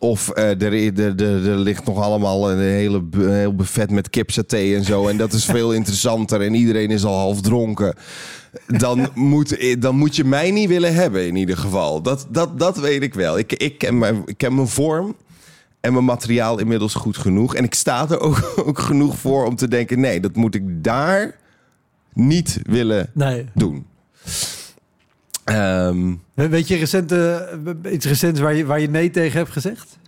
Of uh, er, er, er, er ligt nog allemaal een hele een heel buffet met kipsaté en zo. En dat is veel interessanter en iedereen is al half dronken. Dan moet, dan moet je mij niet willen hebben in ieder geval. Dat, dat, dat weet ik wel. Ik, ik, ken mijn, ik ken mijn vorm en mijn materiaal inmiddels goed genoeg. En ik sta er ook, ook genoeg voor om te denken... nee, dat moet ik daar niet willen nee. doen. Um, Weet je recente, iets recents waar je, waar je nee tegen hebt gezegd?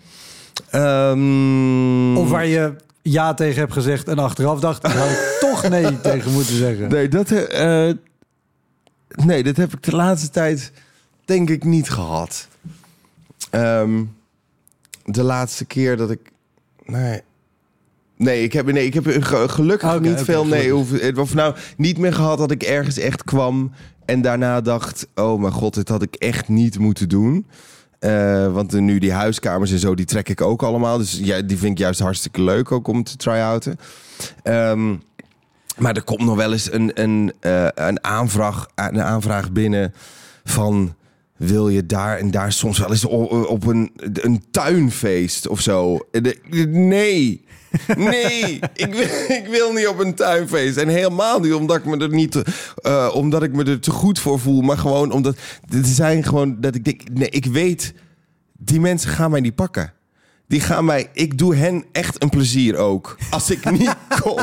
Um, of waar je ja tegen hebt gezegd en achteraf dacht... daar had ik toch nee tegen moeten zeggen. Nee dat, uh, nee, dat heb ik de laatste tijd denk ik niet gehad. Um, de laatste keer dat ik... Nee... Nee, ik heb, nee, ik heb gelukkig okay, niet okay, veel... Nee, of, of nou niet meer gehad dat ik ergens echt kwam... en daarna dacht... oh mijn god, dit had ik echt niet moeten doen. Uh, want nu die huiskamers en zo, die trek ik ook allemaal. Dus ja, die vind ik juist hartstikke leuk ook om te try-outen. Um, maar er komt nog wel eens een, een, uh, een, aanvraag, een aanvraag binnen van... wil je daar en daar soms wel eens op, op een, een tuinfeest of zo? Nee... Nee, ik wil, ik wil niet op een tuinfeest. En helemaal niet omdat ik me er niet, uh, omdat ik me er te goed voor voel, maar gewoon omdat er zijn gewoon dat ik denk, nee, ik weet, die mensen gaan mij niet pakken. Die gaan mij, ik doe hen echt een plezier ook als ik niet kom.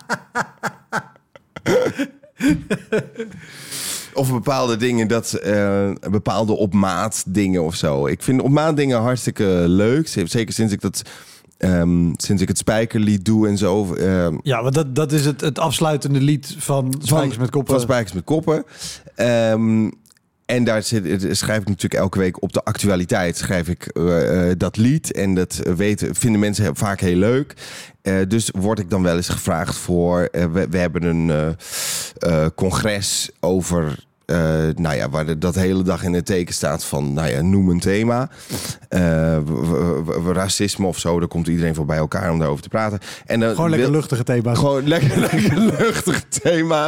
Of bepaalde dingen, dat uh, bepaalde op maat dingen of zo. Ik vind op maat dingen hartstikke leuk, zeker sinds ik dat. Um, sinds ik het Spijkerlied doe en zo. Um, ja, want dat, dat is het, het afsluitende lied van Spijkers van, met Koppen. Van Spijkers met Koppen. Um, en daar zit, schrijf ik natuurlijk elke week op de actualiteit schrijf ik uh, uh, dat lied. En dat weten, vinden mensen vaak heel leuk. Uh, dus word ik dan wel eens gevraagd voor... Uh, we, we hebben een uh, uh, congres over... Uh, nou ja, waar de, dat hele dag in het teken staat van, nou ja, noem een thema. Uh, w, w, w, racisme of zo, daar komt iedereen voor bij elkaar om daarover te praten. En dan gewoon lekker wil, luchtige thema's. Gewoon lekker, lekker luchtige thema's.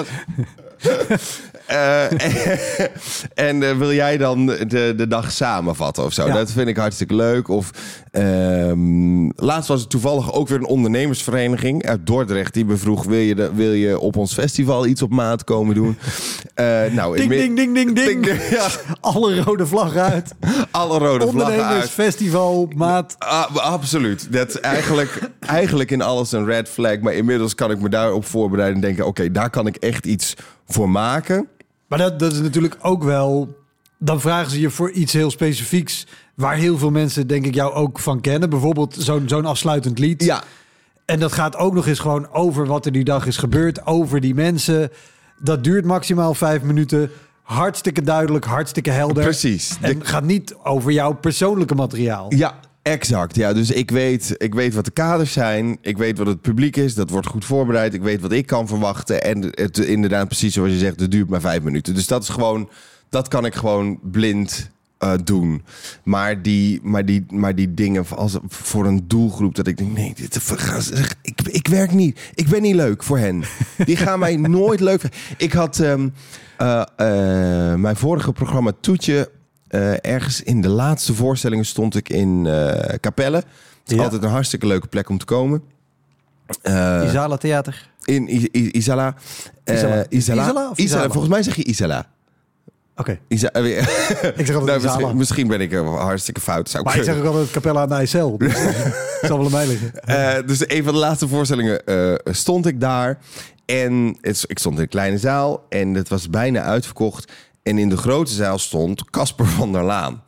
uh, en en uh, wil jij dan de, de dag samenvatten of zo? Ja. Dat vind ik hartstikke leuk. Of um, laatst was het toevallig ook weer een ondernemersvereniging uit Dordrecht die me vroeg, wil je, de, wil je op ons festival iets op maat komen doen? Uh, nou, ding, ding, ding, ding, ding, ding. Ja. Alle rode vlaggen uit. Alle rode vlaggen uit. Ondernemersfestival, maat. Uh, absoluut. Dat is eigenlijk, eigenlijk in alles een red flag. Maar inmiddels kan ik me daarop voorbereiden en denken, oké, okay, daar kan ik echt iets voor maken. Maar dat, dat is natuurlijk ook wel... Dan vragen ze je voor iets heel specifieks... waar heel veel mensen, denk ik, jou ook van kennen. Bijvoorbeeld zo'n, zo'n afsluitend lied. Ja. En dat gaat ook nog eens gewoon over wat er die dag is gebeurd. Over die mensen. Dat duurt maximaal vijf minuten. Hartstikke duidelijk, hartstikke helder. Precies. En de... gaat niet over jouw persoonlijke materiaal. Ja, exact. Ja, dus ik weet, ik weet wat de kaders zijn. Ik weet wat het publiek is. Dat wordt goed voorbereid. Ik weet wat ik kan verwachten. En het inderdaad precies zoals je zegt, het duurt maar vijf minuten. Dus dat is gewoon, dat kan ik gewoon blind uh, doen. Maar die, maar, die, maar die dingen als voor een doelgroep dat ik denk, nee, dit, ik, ik werk niet. Ik ben niet leuk voor hen. Die gaan mij nooit leuk vinden. Ik had um, uh, uh, mijn vorige programma Toetje. Uh, ergens in de laatste voorstellingen stond ik in uh, Capelle. Het is ja. altijd een hartstikke leuke plek om te komen. Uh, Isala Theater. In I- I- Isala. Uh, Isala. Isala. Isala, of Isala. Volgens mij zeg je Isala. Oké. Isa- uh, ik zeg altijd nou, Isala. misschien, misschien ben ik er hartstikke fout. Zou maar ik, ik zeg ook altijd Capella aan de IJssel. Dus het zal wel aan mij liggen. Uh, dus een van de laatste voorstellingen uh, stond ik daar. En het, ik stond in een kleine zaal. En het was bijna uitverkocht. En in de grote zaal stond Casper van der Laan.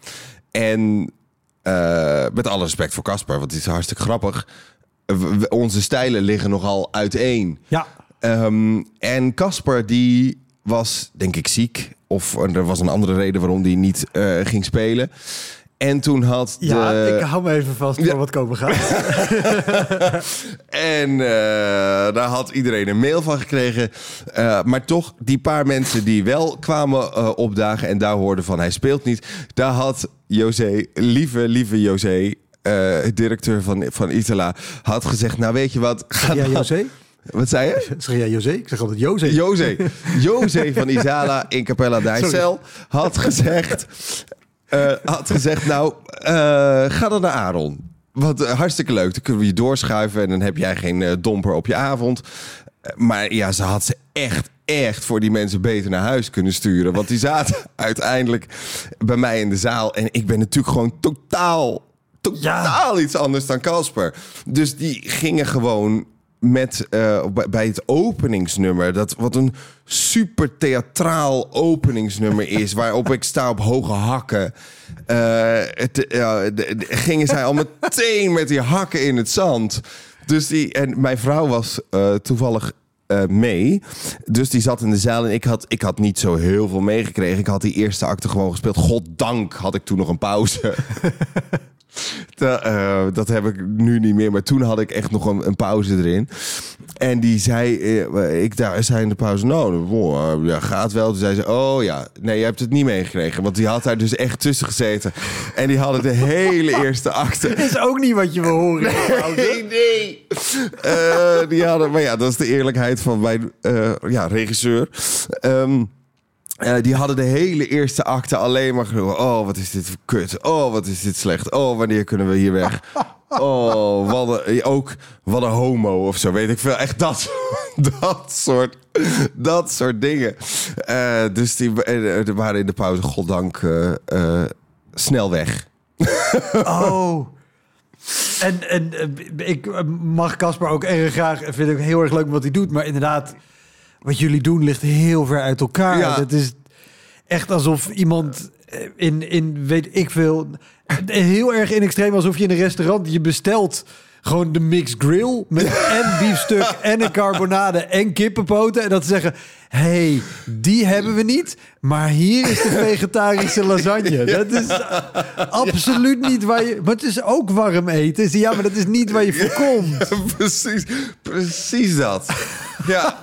En uh, met alle respect voor Casper, want het is hartstikke grappig. W- onze stijlen liggen nogal uiteen. Ja. Um, en Casper die was, denk ik, ziek. Of er was een andere reden waarom hij niet uh, ging spelen. En toen had de... Ja, ik hou me even vast voor ja. wat komen gaat. En uh, daar had iedereen een mail van gekregen. Uh, maar toch, die paar mensen die wel kwamen uh, opdagen... en daar hoorden van hij speelt niet... daar had José, lieve, lieve José... Uh, directeur van, van Isala, had gezegd... nou, weet je wat... Ga jij José? Wat zei je? Zeg jij José? Ik zeg altijd José. José. José van Isala in Capella d'Ijssel had gezegd... Uh, had gezegd, nou, uh, ga dan naar Aaron. Wat uh, hartstikke leuk. Dan kunnen we je doorschuiven en dan heb jij geen uh, domper op je avond. Uh, maar ja, ze had ze echt, echt voor die mensen beter naar huis kunnen sturen. Want die zaten uiteindelijk bij mij in de zaal. En ik ben natuurlijk gewoon totaal, totaal ja. iets anders dan Casper. Dus die gingen gewoon met uh, bij het openingsnummer, dat wat een super theatraal openingsnummer is, waarop ik sta op hoge hakken. Uh, het, uh, de, de, gingen zij al meteen met die hakken in het zand. Dus die en mijn vrouw was uh, toevallig uh, mee. Dus die zat in de zaal en ik had, ik had niet zo heel veel meegekregen. Ik had die eerste acte gewoon gespeeld. Goddank had ik toen nog een pauze. Dat, uh, dat heb ik nu niet meer, maar toen had ik echt nog een, een pauze erin. En die zei, uh, ik daar zei in de pauze, nou, wow, ja, gaat wel. Toen zei ze, oh ja, nee, je hebt het niet meegekregen. Want die had daar dus echt tussen gezeten. En die hadden de hele eerste acte. Dat is ook niet wat je wil horen. Nee, nee. Uh, die hadden, maar ja, dat is de eerlijkheid van mijn uh, ja, regisseur. Um, Uh, die hadden de hele eerste acte alleen maar geroepen. Oh, wat is dit voor kut. Oh, wat is dit slecht. Oh, wanneer kunnen we hier weg? Oh, wat een, ook wat een homo of zo. Weet ik veel. Echt dat, dat, soort, dat soort dingen. Uh, dus die uh, waren in de pauze, goddank, uh, uh, snel weg. Oh. En, en ik mag Casper ook erg graag. Vind ik heel erg leuk wat hij doet. Maar inderdaad, wat jullie doen ligt heel ver uit elkaar. Ja. Het is echt alsof iemand in, in, weet ik veel, heel erg in extreem, alsof je in een restaurant je bestelt gewoon de mixed grill met en biefstuk en een carbonade en kippenpoten. En dat ze zeggen, hey, die hebben we niet, maar hier is de vegetarische lasagne. Dat is absoluut niet waar je... Maar het is ook warm eten. Ja, maar dat is niet waar je voor komt. Ja, precies, precies dat. Ja,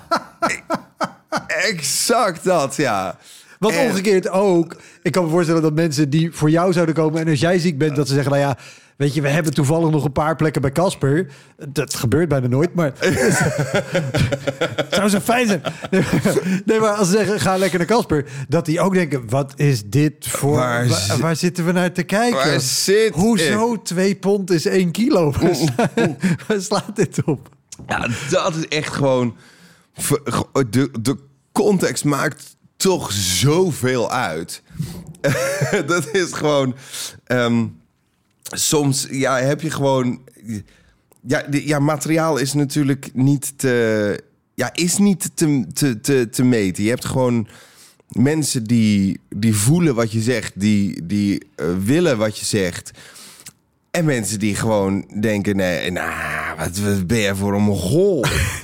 exact dat, ja. Want en... omgekeerd ook, ik kan me voorstellen dat mensen die voor jou zouden komen en als jij ziek bent, dat ze zeggen, nou ja, weet je, we hebben toevallig nog een paar plekken bij Casper. Dat gebeurt bijna nooit, maar het zou zo fijn zijn. Nee, maar als ze zeggen, ga lekker naar Casper, dat die ook denken, wat is dit voor... Waar, waar, zit... waar zitten we naar te kijken? Waar zit Hoezo ik? twee pond is één kilo? Waar, sla... waar slaat dit op? Ja, dat is echt gewoon... De, de context maakt toch zoveel uit. Dat is gewoon... Um, soms ja, heb je gewoon... Ja, de, ja, materiaal is natuurlijk niet te... Ja, is niet te, te, te, te meten. Je hebt gewoon mensen die, die voelen wat je zegt. Die, die uh, willen wat je zegt. En mensen die gewoon denken... Nee, nou, wat, wat ben je voor een mogol?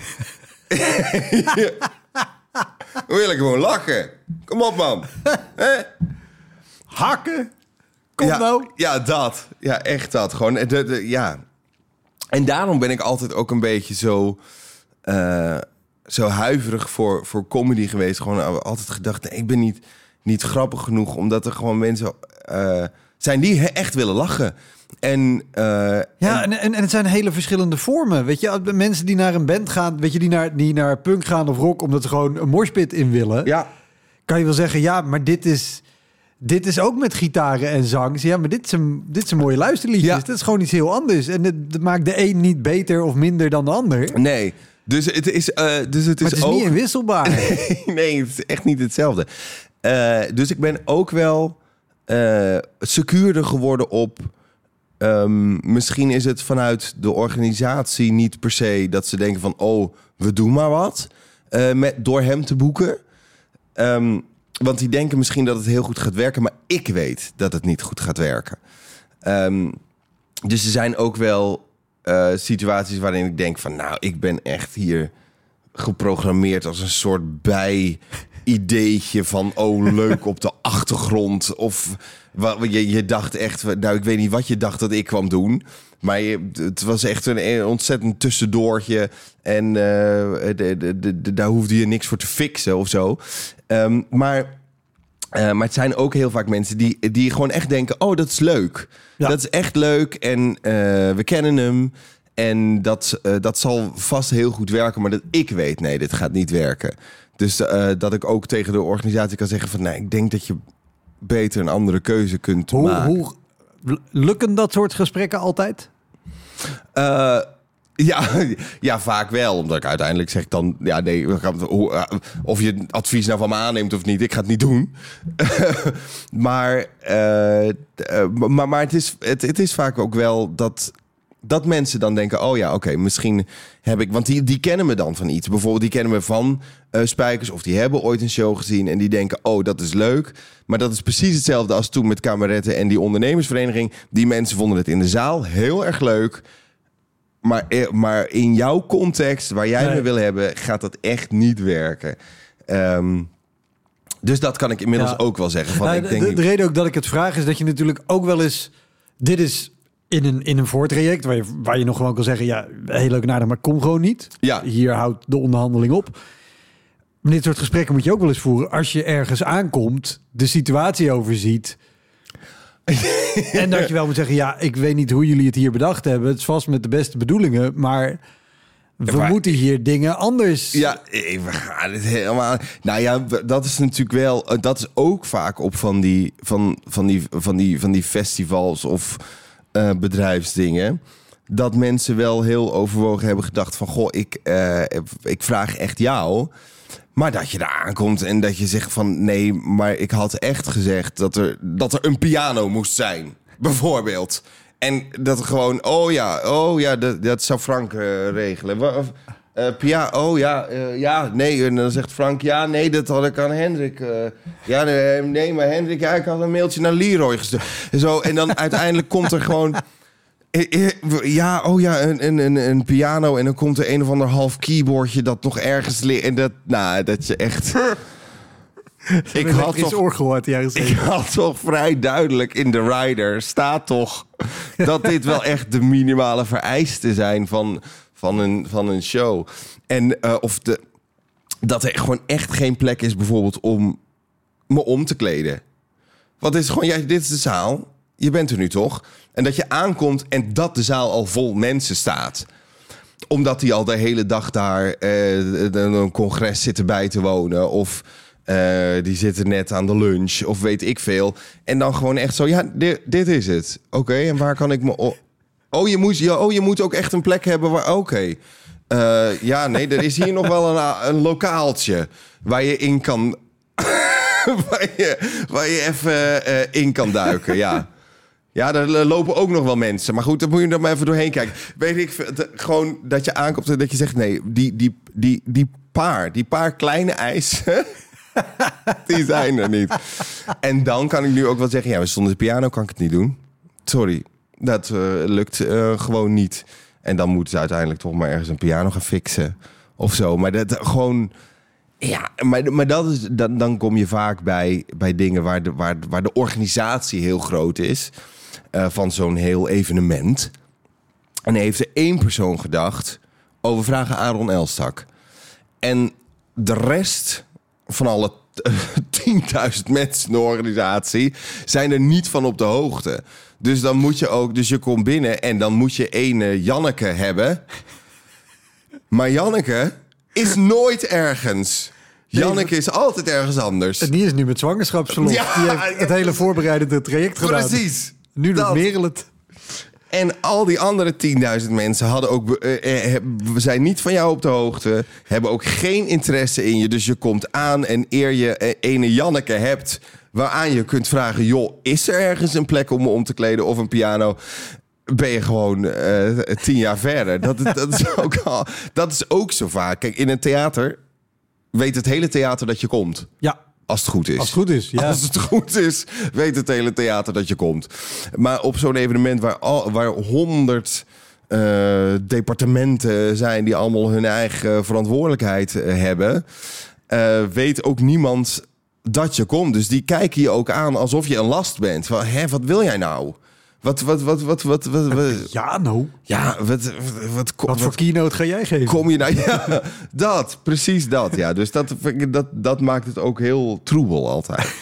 Ja. We willen gewoon lachen. Kom op, man. Hè? Hakken? Kom ja, nou. Ja, dat. Ja, echt dat. Gewoon, de, de, ja. En daarom ben ik altijd ook een beetje zo... Uh, zo huiverig voor, voor comedy geweest. Gewoon altijd gedacht, nee, ik ben niet, niet grappig genoeg. Omdat er gewoon mensen uh, zijn die echt willen lachen. En, uh, ja, en, en, en het zijn hele verschillende vormen. Weet je, mensen die naar een band gaan, weet je, die naar, die naar punk gaan of rock, omdat ze gewoon een moshpit in willen. Ja. Kan je wel zeggen, ja, maar dit is, dit is ook met gitaren en zang. Ja, maar dit is een, dit is een mooie luisterliedjes. Ja. Dat is gewoon iets heel anders. En dat, dat maakt de een niet beter of minder dan de ander. Nee. Dus het is, uh, dus het is, maar het is ook... niet inwisselbaar. nee, nee, het is echt niet hetzelfde. Uh, dus ik ben ook wel uh, secuurder geworden op... Um, misschien is het vanuit de organisatie niet per se dat ze denken van... oh, we doen maar wat uh, met, door hem te boeken. Um, want die denken misschien dat het heel goed gaat werken... maar ik weet dat het niet goed gaat werken. Um, dus er zijn ook wel uh, situaties waarin ik denk van... nou, ik ben echt hier geprogrammeerd als een soort bij... ideetje van, oh, leuk op de achtergrond. Of je, je dacht echt... Nou, ik weet niet wat je dacht dat ik kwam doen. Maar je, het was echt een, een ontzettend tussendoortje. En uh, de, de, de, de, daar hoefde je niks voor te fixen of zo. Um, maar, uh, maar het zijn ook heel vaak mensen die, die gewoon echt denken... oh, dat is leuk. Ja. Dat is echt leuk en uh, we kennen hem... En dat, uh, dat zal vast heel goed werken, maar dat ik weet... nee, dit gaat niet werken. Dus uh, dat ik ook tegen de organisatie kan zeggen van... nee, ik denk dat je beter een andere keuze kunt hoe, maken. Hoe lukken dat soort gesprekken altijd? Uh, ja, ja, vaak wel. Omdat ik uiteindelijk zeg dan... Ja, nee, of je het advies nou van me aanneemt of niet. Ik ga het niet doen. maar, uh, maar maar het, is, het, het is vaak ook wel dat... Dat mensen dan denken, oh ja, oké, okay, misschien heb ik... Want die, die kennen me dan van iets. Bijvoorbeeld, die kennen me van uh, Spijkers... of die hebben ooit een show gezien en die denken... oh, dat is leuk. Maar dat is precies hetzelfde als toen met Kameretten en die ondernemersvereniging. Die mensen vonden het in de zaal heel erg leuk. Maar, maar in jouw context, waar jij nee. me wil hebben... gaat dat echt niet werken. Um, dus dat kan ik inmiddels ja. ook wel zeggen. Van, nou, ik denk, de, de reden ook dat ik het vraag is dat je natuurlijk ook wel eens... Dit is... In een, in een voortraject waar je, waar je nog gewoon kan zeggen... ja, heel leuk en aardig, maar kom gewoon niet. Ja. Hier houdt de onderhandeling op. Maar dit soort gesprekken moet je ook wel eens voeren... als je ergens aankomt, de situatie overziet... en dat je wel moet zeggen... ja, ik weet niet hoe jullie het hier bedacht hebben. Het is vast met de beste bedoelingen, maar... we maar, moeten hier dingen anders... Ja, we gaan het helemaal... Nou ja, dat is natuurlijk wel... dat is ook vaak op van die, van, van die, van die, van die festivals of... Uh, bedrijfsdingen, dat mensen wel heel overwogen hebben gedacht van... goh, ik, uh, ik vraag echt jou. Maar dat je daar aankomt en dat je zegt van... nee, maar ik had echt gezegd dat er, dat er een piano moest zijn. Bijvoorbeeld. En dat er gewoon, oh ja, oh ja, dat, dat zou Frank uh, regelen. Uh, Pia, oh ja, uh, ja, nee. En dan zegt Frank, ja, nee, dat had ik aan Hendrik. Uh, ja, nee, nee, maar Hendrik, ja, ik had een mailtje naar Leroy gestuurd. En, zo, en dan uiteindelijk komt er gewoon... Ja, oh ja, een, een, een piano. En dan komt er een of ander half keyboardje dat nog ergens ligt. En dat, nou, dat je echt... ik had toch oor gehoord, ja, ik had toch vrij duidelijk in de rider staat toch dat dit wel echt de minimale vereisten zijn van, van, een, van een show. En uh, of de, dat er gewoon echt geen plek is bijvoorbeeld om me om te kleden. Want het is gewoon, ja, dit is de zaal. Je bent er nu toch? En dat je aankomt en dat de zaal al vol mensen staat. Omdat die al de hele dag daar uh, een congres zitten bij te wonen. Of uh, die zitten net aan de lunch. Of weet ik veel. En dan gewoon echt zo, ja, dit, dit is het. Oké, okay, en waar kan ik me... O- oh, je moet, ja, oh, je moet ook echt een plek hebben waar... Oké. Okay. Uh, ja, nee, er is hier nog wel een, een lokaaltje waar je in kan... waar, je, waar je even uh, in kan duiken, ja. Ja, daar lopen ook nog wel mensen. Maar goed, dan moet je er maar even doorheen kijken. Weet ik, de, gewoon dat je aankomt en dat je zegt... nee, die, die, die, die paar, die paar kleine eisen... die zijn er niet. En dan kan ik nu ook wel zeggen... ja, we stonden de piano, kan ik het niet doen. Sorry, dat uh, lukt uh, gewoon niet. En dan moeten ze uiteindelijk toch maar ergens een piano gaan fixen. Of zo, maar dat gewoon... Ja, maar, maar dat is, dan, dan kom je vaak bij, bij dingen waar de, waar, waar de organisatie heel groot is... Uh, van zo'n heel evenement. En heeft er één persoon gedacht... oh, we vragen Aaron Elstak. En de rest van alle tienduizend mensen in de organisatie... zijn er niet van op de hoogte. Dus dan moet je ook... Dus je komt binnen en dan moet je ene Janneke hebben. Maar Janneke is nooit ergens... Janneke is altijd ergens anders. En die is nu met zwangerschapsverlof. Ja, die heeft het hele voorbereidende traject gedaan. Precies. Nu doet Merel het. En al die andere tienduizend mensen hadden ook, uh, uh, zijn niet van jou op de hoogte. Hebben ook geen interesse in je. Dus je komt aan en eer je uh, ene Janneke hebt... waaraan je kunt vragen... joh, is er ergens een plek om me om te kleden of een piano... ben je gewoon uh, tien jaar verder. Dat, dat, is ook al, dat is ook zo vaak. Kijk, in een theater... weet het hele theater dat je komt. Ja. Als het goed is. Als het goed is, ja. Als het goed is, weet het hele theater dat je komt. Maar op zo'n evenement waar, al, waar honderd uh, departementen zijn... die allemaal hun eigen verantwoordelijkheid uh, hebben... Uh, weet ook niemand dat je komt. Dus die kijken je ook aan alsof je een last bent. Van, hè, wat wil jij nou? Wat, wat, wat, wat, wat, wat, wat ja, nou. Ja, wat, wat, wat, wat voor keynote ga jij geven? Kom je nou? Ja, dat, precies dat. Ja, dus dat, dat, dat maakt het ook heel troebel altijd.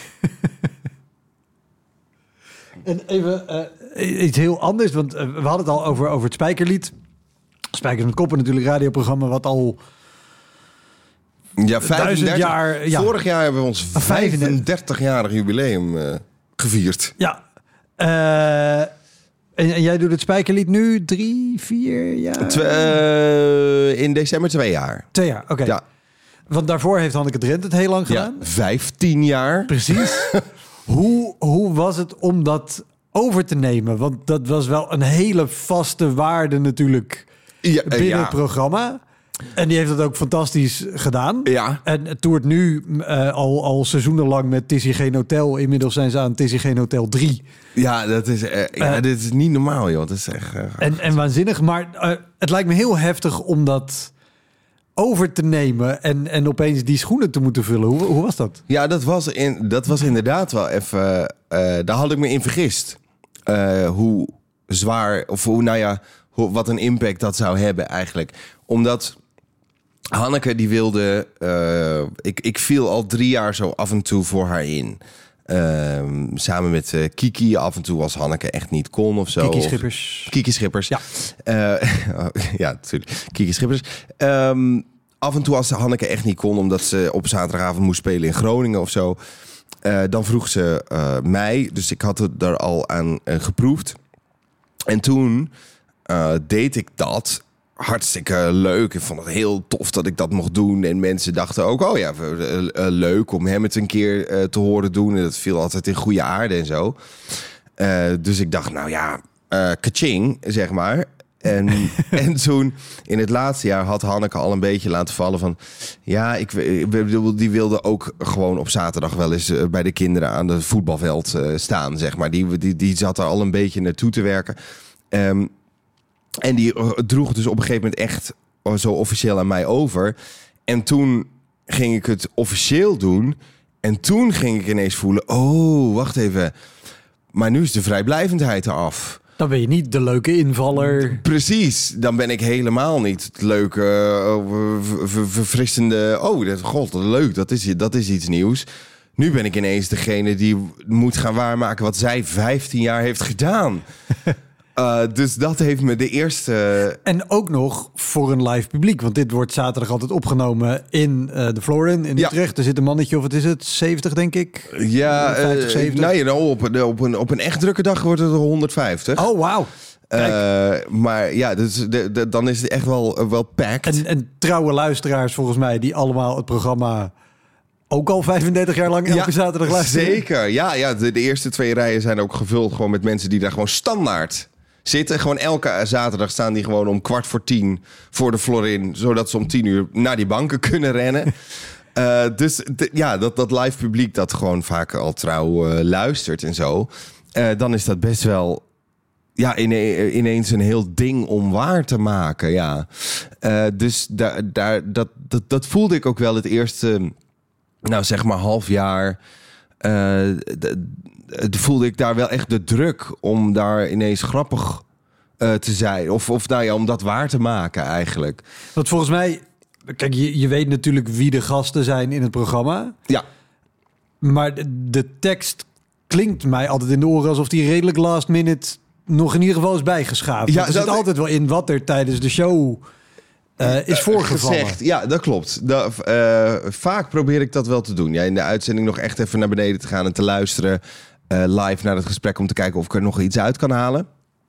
En even uh, iets heel anders, want uh, we hadden het al over, over het Spijkerlied. Spijkers met Koppen natuurlijk, radioprogramma wat al... Ja, vijfendertig jaar. Ja. Vorig jaar hebben we ons vijfendertig-jarig jubileum uh, gevierd. Ja. Uh, En, en jij doet het Spijkerlied nu drie, vier jaar? Twe, uh, in december twee jaar. Twee jaar, oké. Okay. Ja. Want daarvoor heeft Hanneke Drent het heel lang gedaan. Ja, vijftien jaar. Precies. hoe, hoe was het om dat over te nemen? Want dat was wel een hele vaste waarde natuurlijk ja, binnen ja. het programma. En die heeft het ook fantastisch gedaan. Ja. En het toert nu uh, al, al seizoenenlang met Tissy Geen Hotel. Inmiddels zijn ze aan Tissy Geen Hotel drie. Ja, dat is, uh, ja uh, dit is niet normaal, joh. Dat is echt, uh, en, en waanzinnig. Maar uh, het lijkt me heel heftig om dat over te nemen en, en opeens die schoenen te moeten vullen. Hoe, hoe was dat? Ja, dat was, in, dat was inderdaad wel even... Uh, daar had ik me in vergist. Uh, hoe zwaar, of hoe, nou ja, hoe, wat een impact dat zou hebben eigenlijk. Omdat Hanneke die wilde... Uh, ik, ik viel al drie jaar zo af en toe voor haar in. Uh, samen met uh, Kiki. Af en toe als Hanneke echt niet kon of zo. Kiki Schippers. Of, Kiki Schippers. Ja, uh, ja natuurlijk. Kiki Schippers. Um, af en toe als Hanneke echt niet kon... omdat ze op zaterdagavond moest spelen in Groningen of zo... Uh, dan vroeg ze uh, mij. Dus ik had het er al aan uh, geproefd. En toen uh, deed ik dat... Hartstikke leuk. Ik vond het heel tof dat ik dat mocht doen. En mensen dachten ook, oh ja, uh, uh, leuk om hem het een keer uh, te horen doen. En dat viel altijd in goede aarde en zo. Uh, dus ik dacht, nou ja, uh, kaching, zeg maar. En, en toen, in het laatste jaar, had Hanneke al een beetje laten vallen van... Ja, ik, die wilde ook gewoon op zaterdag wel eens uh, bij de kinderen aan het voetbalveld uh, staan, zeg maar. Die, die, die zat er al een beetje naartoe te werken. Um, En die droeg dus op een gegeven moment echt zo officieel aan mij over. En toen ging ik het officieel doen. En toen ging ik ineens voelen... Oh, wacht even. Maar nu is de vrijblijvendheid eraf. Dan ben je niet de leuke invaller. Precies. Dan ben ik helemaal niet het leuke, uh, verfrissende... Oh, dat, god, leuk. Dat is, dat is iets nieuws. Nu ben ik ineens degene die moet gaan waarmaken... wat zij vijftien jaar heeft gedaan. Uh, dus dat heeft me de eerste... En ook nog voor een live publiek. Want dit wordt zaterdag altijd opgenomen in uh, de Florin in Utrecht. Ja. Er zit een mannetje, of wat is het? zeventig, denk ik? Ja, vijftig, zeventig. Uh, nou, op, een, op, een, op een echt drukke dag wordt het honderdvijftig. Oh, wauw. Uh, maar ja, dus de, de, dan is het echt wel, wel packed. En, en trouwe luisteraars volgens mij, die allemaal het programma... ook al vijfendertig jaar lang elke ja, zaterdag luisteren. Zeker, ja. ja de, de eerste twee rijen zijn ook gevuld gewoon met mensen die daar gewoon standaard... zitten. Gewoon elke zaterdag staan die gewoon om kwart voor tien voor de Florin, zodat ze om tien uur naar die banken kunnen rennen. uh, dus de, ja, dat, dat live publiek dat gewoon vaak al trouw uh, luistert en zo. Uh, dan is dat best wel ja, ine- ineens een heel ding om waar te maken. Ja. Uh, dus daar, daar, dat, dat, dat voelde ik ook wel het eerste, nou zeg maar half jaar. Uh, d- voelde ik daar wel echt de druk om daar ineens grappig uh, te zijn. Of, of nou ja, om dat waar te maken eigenlijk. Want volgens mij... Kijk, je, je weet natuurlijk wie de gasten zijn in het programma. Ja. Maar de, de tekst klinkt mij altijd in de oren... alsof die redelijk last minute nog in ieder geval is bijgeschaafd. Ja, er zit altijd wel in wat er tijdens de show... Uh, is voorgevallen. Gezegd. Ja, dat klopt. Dat, uh, vaak probeer ik dat wel te doen. Ja, in de uitzending nog echt even naar beneden te gaan en te luisteren... Uh, live naar het gesprek om te kijken of ik er nog iets uit kan halen.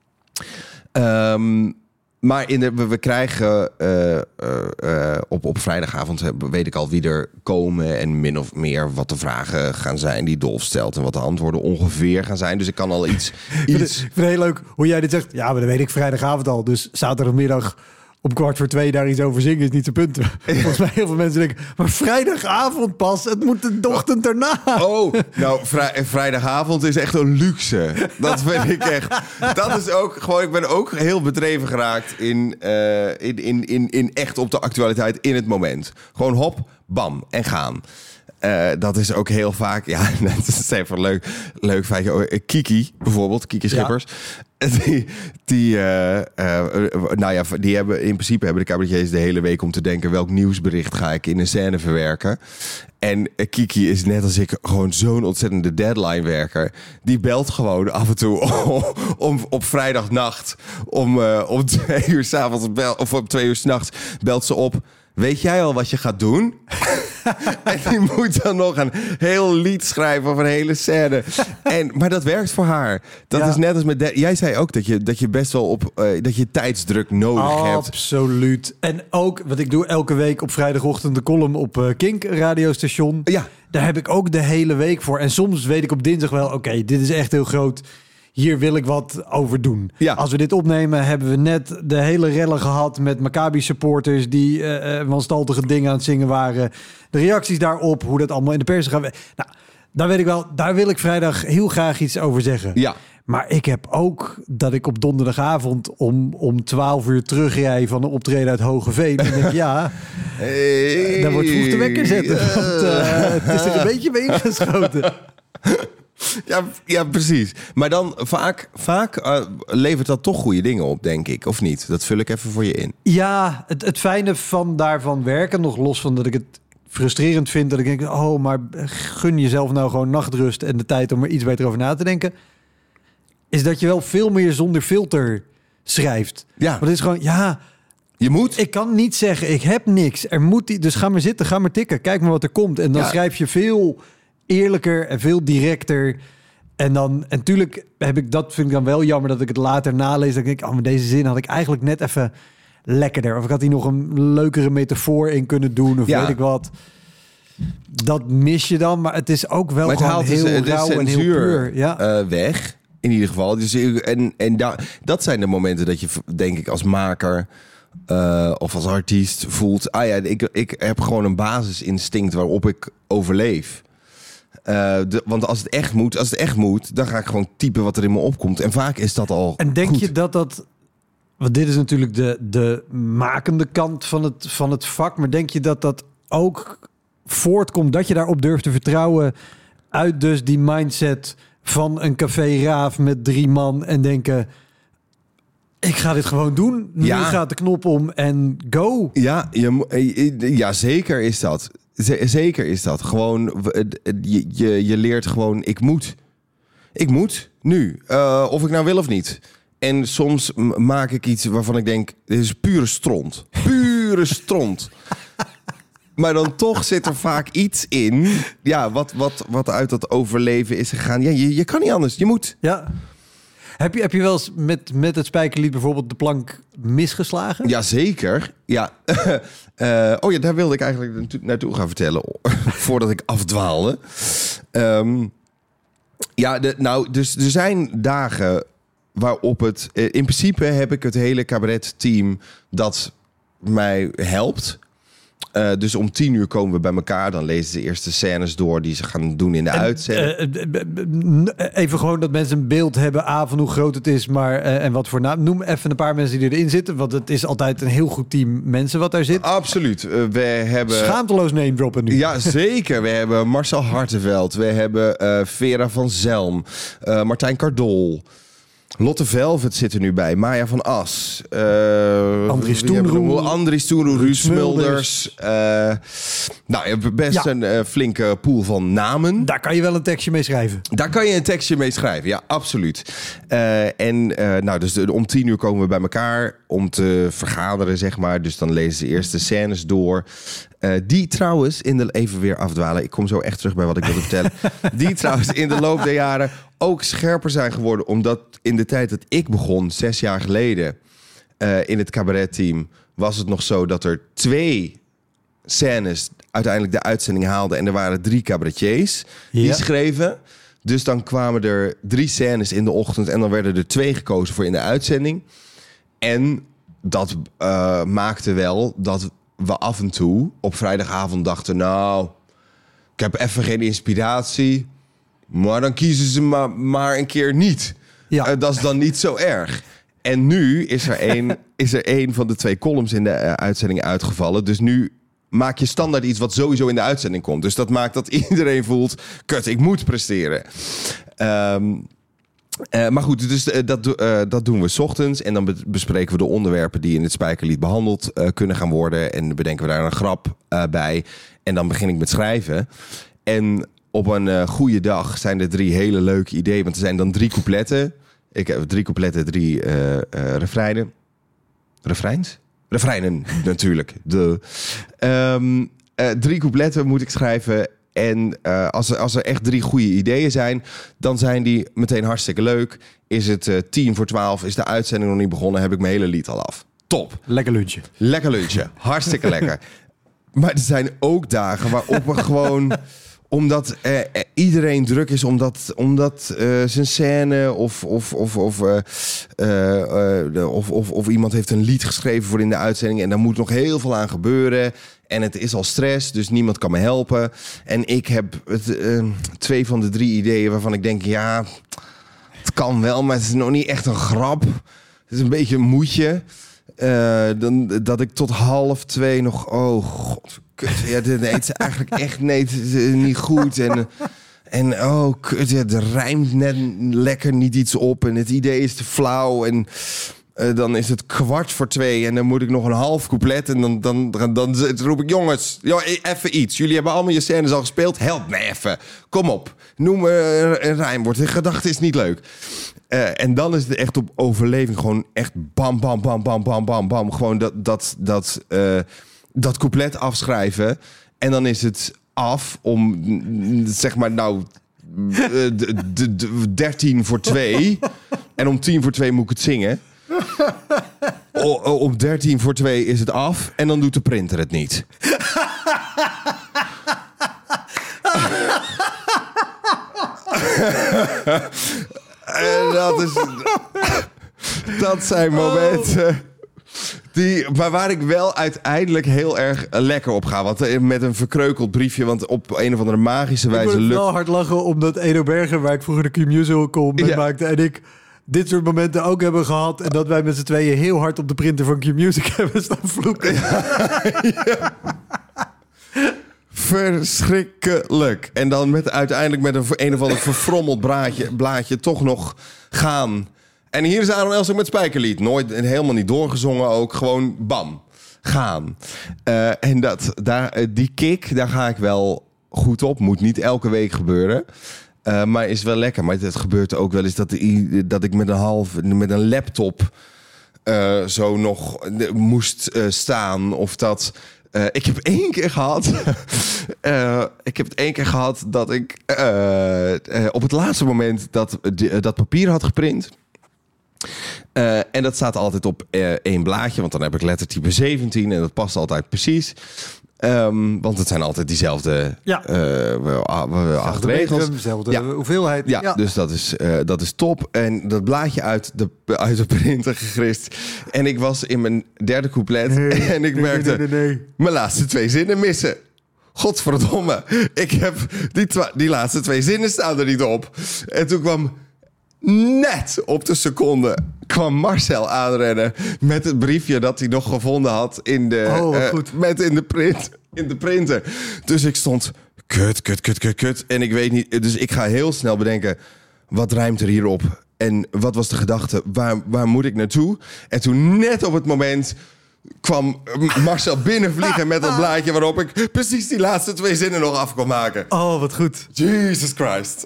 Um, maar in de, we, we krijgen uh, uh, uh, op, op vrijdagavond weet ik al wie er komen... en min of meer wat de vragen gaan zijn die Dolf stelt... en wat de antwoorden ongeveer gaan zijn. Dus ik kan al iets... iets... Ik vind het heel leuk hoe jij dit zegt. Ja, maar dat weet ik vrijdagavond al. Dus zaterdagmiddag... om kwart voor twee daar iets over zingen is niet te punten. Volgens mij heel veel mensen denken... maar vrijdagavond pas, het moet de ochtend erna. Oh, nou, vrij, vrijdagavond is echt een luxe. Dat vind ik echt... Dat is ook gewoon... Ik ben ook heel bedreven geraakt in, uh, in, in, in, in echt op de actualiteit in het moment. Gewoon hop, bam en gaan. Uh, dat is ook heel vaak... Ja, dat is even leuk, leuk feitje. Kiki, bijvoorbeeld, Kiki Schippers... Ja. Die, die, uh, uh, nou ja, die hebben in principe hebben de cabaretiers de hele week om te denken welk nieuwsbericht ga ik in een scène verwerken. En Kiki is net als ik gewoon zo'n ontzettende deadline-werker. Die belt gewoon af en toe om, om op vrijdagnacht om, uh, om twee uur 's avonds bel, of om twee uur 's nachts belt ze op. Weet jij al wat je gaat doen? En die moet dan nog een heel lied schrijven of een hele scène. En, maar dat werkt voor haar. Dat ja. is net als met... De, jij zei ook dat je, dat je best wel op... Uh, dat je tijdsdruk nodig Absoluut. hebt. Absoluut. En ook, wat ik doe elke week op vrijdagochtend... de column op uh, Kink radiostation. Ja. Daar heb ik ook de hele week voor. En soms weet ik op dinsdag wel... oké, okay, dit is echt heel groot... Hier wil ik wat over doen. Ja. Als we dit opnemen, hebben we net de hele rellen gehad met Maccabi-supporters die uh, uh, wanstaltige dingen aan het zingen waren. De reacties daarop, hoe dat allemaal in de pers gaat. Nou, daar weet ik wel, daar wil ik vrijdag heel graag iets over zeggen. Ja. Maar ik heb ook dat ik op donderdagavond om, om twaalf uur terugrij van een optreden uit Hogeveen. En denk, ja, hey. uh, daar wordt vroeg de wekker zetten. Want uh, het is er een beetje mee ingeschoten. Ja, ja, precies. Maar dan vaak, vaak uh, levert dat toch goede dingen op, denk ik. Of niet? Dat vul ik even voor je in. Ja, het, het fijne van daarvan werken, nog los van dat ik het frustrerend vind... dat ik denk, oh, maar gun jezelf nou gewoon nachtrust... en de tijd om er iets beter over na te denken... is dat je wel veel meer zonder filter schrijft. Ja. Want het is gewoon, ja... Je moet. Ik kan niet zeggen, ik heb niks. Er moet, dus ga maar zitten, ga maar tikken. Kijk maar wat er komt. En dan ja. schrijf je veel... eerlijker en veel directer. En dan, en natuurlijk heb ik dat, vind ik dan wel jammer dat ik het later nalees. Dat ik denk, oh, maar deze zin had ik eigenlijk net even lekkerder. Of ik had hier nog een leukere metafoor in kunnen doen. Of ja. weet ik wat. Dat mis je dan, maar het is ook wel maar het gewoon haalt heel dus, rauw de en heel puur. Ja. Uh, weg, in ieder geval. Dus, en en da, dat zijn de momenten dat je, denk ik, als maker... Uh, of als artiest voelt... ah ja, ik, ik heb gewoon een basisinstinct waarop ik overleef. Uh, de, want als het echt moet, als het echt moet, dan ga ik gewoon typen wat er in me opkomt. En vaak is dat al En denk goed. je dat dat... Want dit is natuurlijk de, de makende kant van het, van het vak. Maar denk je dat dat ook voortkomt, dat je daarop durft te vertrouwen... uit dus die mindset van een café Raaf met drie man en denken... ik ga dit gewoon doen. Nu ja. gaat de knop om en go. Ja, je, ja, zeker is dat. Zeker is dat. Gewoon, je, je, je leert gewoon, ik moet. Ik moet, nu. Uh, of ik nou wil of niet. En soms maak ik iets waarvan ik denk, dit is pure stront. Pure stront. Maar dan toch zit er vaak iets in, ja, wat, wat, wat uit dat overleven is gegaan. Ja, je, je kan niet anders, je moet. Ja. Heb je, heb je wel eens met, met het Spijkerlied bijvoorbeeld de plank misgeslagen? Jazeker. Ja. uh, oh ja, daar wilde ik eigenlijk naartoe gaan vertellen. Voordat ik afdwaalde. Um, ja, de, nou, dus er zijn dagen waarop het... Uh, in principe heb ik het hele cabaretteam dat mij helpt. Uh, dus om tien uur komen we bij elkaar. Dan lezen ze eerst de scènes door die ze gaan doen in de en, uitzending. Uh, even gewoon dat mensen een beeld hebben. A, van hoe groot het is, maar uh, en wat voor naam. Noem even een paar mensen die erin zitten. Want het is altijd een heel goed team mensen wat daar zit. Absoluut. Uh, we hebben... Schaamteloos name droppen nu. Ja, zeker. We hebben Marcel Hartenveld. We hebben uh, Vera van Zelm. Uh, Martijn Cardol. Lotte Velvet zit er nu bij. Maya van As. Uh, Andries Stoenroe. Andries Stoenroe. Ruud Smulders. Uh, nou, je hebt best ja. een uh, flinke pool van namen. Daar kan je wel een tekstje mee schrijven. Daar kan je een tekstje mee schrijven, ja, absoluut. Uh, en uh, nou, dus de, om tien uur komen we bij elkaar om te vergaderen, zeg maar. Dus dan lezen ze eerst de scènes door. Uh, die trouwens, in de, even weer afdwalen. Ik kom zo echt terug bij wat ik wilde vertellen. Die trouwens in de loop der jaren ook scherper zijn geworden. Omdat in de tijd dat ik begon, zes jaar geleden, uh, in het cabaretteam, was het nog zo dat er twee scènes uiteindelijk de uitzending haalden. En er waren drie cabaretiers die ja. schreven. Dus dan kwamen er drie scènes in de ochtend en dan werden er twee gekozen voor in de uitzending. En dat uh, maakte wel dat we af en toe op vrijdagavond dachten, nou, ik heb even geen inspiratie, maar dan kiezen ze maar, maar een keer niet. Ja. Uh, dat is dan niet zo erg. En nu is er één is er één van de twee columns in de uh, uitzending uitgevallen. Dus nu maak je standaard iets wat sowieso in de uitzending komt. Dus dat maakt dat iedereen voelt, kut, ik moet presteren. Um, Uh, maar goed, dus uh, dat, uh, dat doen we 's ochtends. En dan be- bespreken we de onderwerpen die in het Spijkerlied behandeld uh, kunnen gaan worden. En bedenken we daar een grap uh, bij. En dan begin ik met schrijven. En op een uh, goede dag zijn er drie hele leuke ideeën. Want er zijn dan drie coupletten. Ik heb drie coupletten, drie uh, uh, refreinen. Refreins? Refreinen, natuurlijk. De. Um, Uh, drie coupletten moet ik schrijven. En uh, als, er, als er echt drie goede ideeën zijn, dan zijn die meteen hartstikke leuk. Is het uh, tien voor twaalf, is de uitzending nog niet begonnen, heb ik mijn hele lied al af. Top. Lekker lunchen. Lekker lunchen. Hartstikke lekker. Maar er zijn ook dagen waarop we gewoon... Omdat uh, iedereen druk is, omdat, omdat uh, zijn scène of, of, of, of, uh, uh, uh, of, of, of iemand heeft een lied geschreven voor in de uitzending en daar moet nog heel veel aan gebeuren. En het is al stress, dus niemand kan me helpen. En ik heb het, uh, twee van de drie ideeën waarvan ik denk, ja, het kan wel, maar het is nog niet echt een grap. Het is een beetje een moedje. Uh, dan, dat ik tot half twee nog... Oh, god, kut. Ja, nee, het is eigenlijk echt nee, het is niet goed. En, en oh, kut, ja, er rijmt net lekker niet iets op. En het idee is te flauw. En uh, dan is het kwart voor twee. En dan moet ik nog een half couplet. En dan, dan, dan, dan, dan roep ik, jongens, joh, even iets. Jullie hebben allemaal je scènes al gespeeld. Help me even. Kom op. Noem uh, een rijmwoord. De gedachte is niet leuk. Uh, en dan is het echt op overleving. Gewoon echt bam, bam, bam, bam, bam, bam, bam. Gewoon dat, dat, dat, uh, dat couplet afschrijven. En dan is het af om, zeg maar, nou, dertien voor twee. En om tien voor twee moet ik het zingen. O, om dertien voor twee is het af. En dan doet de printer het niet. En dat is... Dat zijn momenten... Die, maar waar ik wel uiteindelijk heel erg lekker op ga. Want met een verkreukeld briefje. Want op een of andere magische wijze... Ik moet lukt... wel hard lachen omdat Edo Berger, waar ik vroeger de Q-Musical mee ja. maakte... en ik dit soort momenten ook hebben gehad. En dat wij met z'n tweeën heel hard op de printer van Q-Music hebben staan vloeken. Ja, ja. Verschrikkelijk. En dan met, uiteindelijk met een, een of ander verfrommeld blaadje, blaadje toch nog gaan. En hier is Aaron Elsing met Spijkerlied. Nooit, helemaal niet doorgezongen ook. Gewoon bam. Gaan. Uh, en dat, daar, die kick, daar ga ik wel goed op. Moet niet elke week gebeuren. Uh, maar is wel lekker. Maar het gebeurt ook wel eens dat, de, dat ik met een half, met een laptop uh, zo nog moest uh, staan. Of dat... Uh, ik heb één keer gehad. uh, ik heb het één keer gehad dat ik uh, uh, op het laatste moment dat, uh, dat papier had geprint. Uh, en dat staat altijd op uh, één blaadje, want dan heb ik lettertype zeventien en dat past altijd precies. Um, want het zijn altijd diezelfde ja. uh, acht regels. Dezelfde ja. hoeveelheid. Ja, ja, dus dat is, uh, dat is top. En dat blaadje uit de, uit de printer gegrist. En ik was in mijn derde couplet. Nee, en ik merkte nee, nee, nee, nee. mijn laatste twee zinnen missen. Godverdomme. Ik heb die, twa- die laatste twee zinnen staan er niet op. En toen kwam... Net op de seconde kwam Marcel aanrennen met het briefje dat hij nog gevonden had in de, oh, uh, met in de, print, in de printer. Dus ik stond kut, kut, kut, kut, kut. En ik weet niet, dus ik ga heel snel bedenken, wat rijmt er hierop? En wat was de gedachte? Waar, waar moet ik naartoe? En toen net op het moment kwam Marcel binnenvliegen met dat blaadje waarop ik precies die laatste twee zinnen nog af kon maken. Oh, wat goed. Jesus Christ.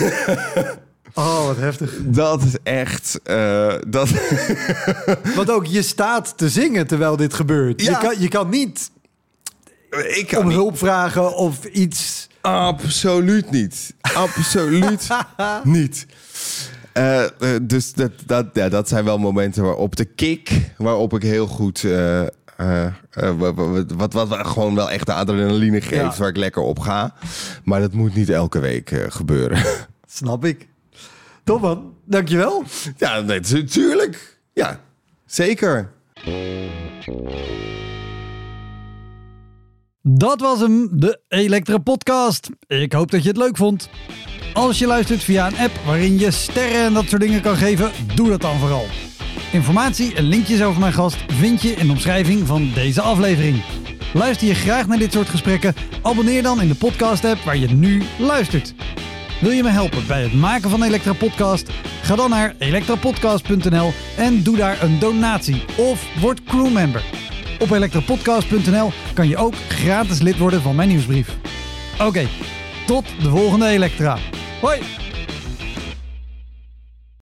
Oh, wat heftig. Dat is echt... Uh, dat... Want ook, je staat te zingen terwijl dit gebeurt. Ja. Je, kan, je kan niet ik kan om niet. hulp vragen of iets... Absoluut niet. Absoluut niet. Uh, uh, dus dat, dat, ja, dat zijn wel momenten waarop de kick... waarop ik heel goed... Uh, uh, uh, wat, wat, wat gewoon wel echt de adrenaline geeft... Ja. Waar ik lekker op ga. Maar dat moet niet elke week uh, gebeuren. Snap ik. Top man, dankjewel. Ja, nee, tuurlijk. Ja, zeker. Dat was hem, de Elektra Podcast. Ik hoop dat je het leuk vond. Als je luistert via een app waarin je sterren en dat soort dingen kan geven, doe dat dan vooral. Informatie en linkjes over mijn gast vind je in de omschrijving van deze aflevering. Luister je graag naar dit soort gesprekken? Abonneer dan in de podcast-app waar je nu luistert. Wil je me helpen bij het maken van Elektra Podcast? Ga dan naar elektrapodcast punt n l en doe daar een donatie of word crewmember. Op elektrapodcast punt n l kan je ook gratis lid worden van mijn nieuwsbrief. Oké, okay, tot de volgende Elektra. Hoi!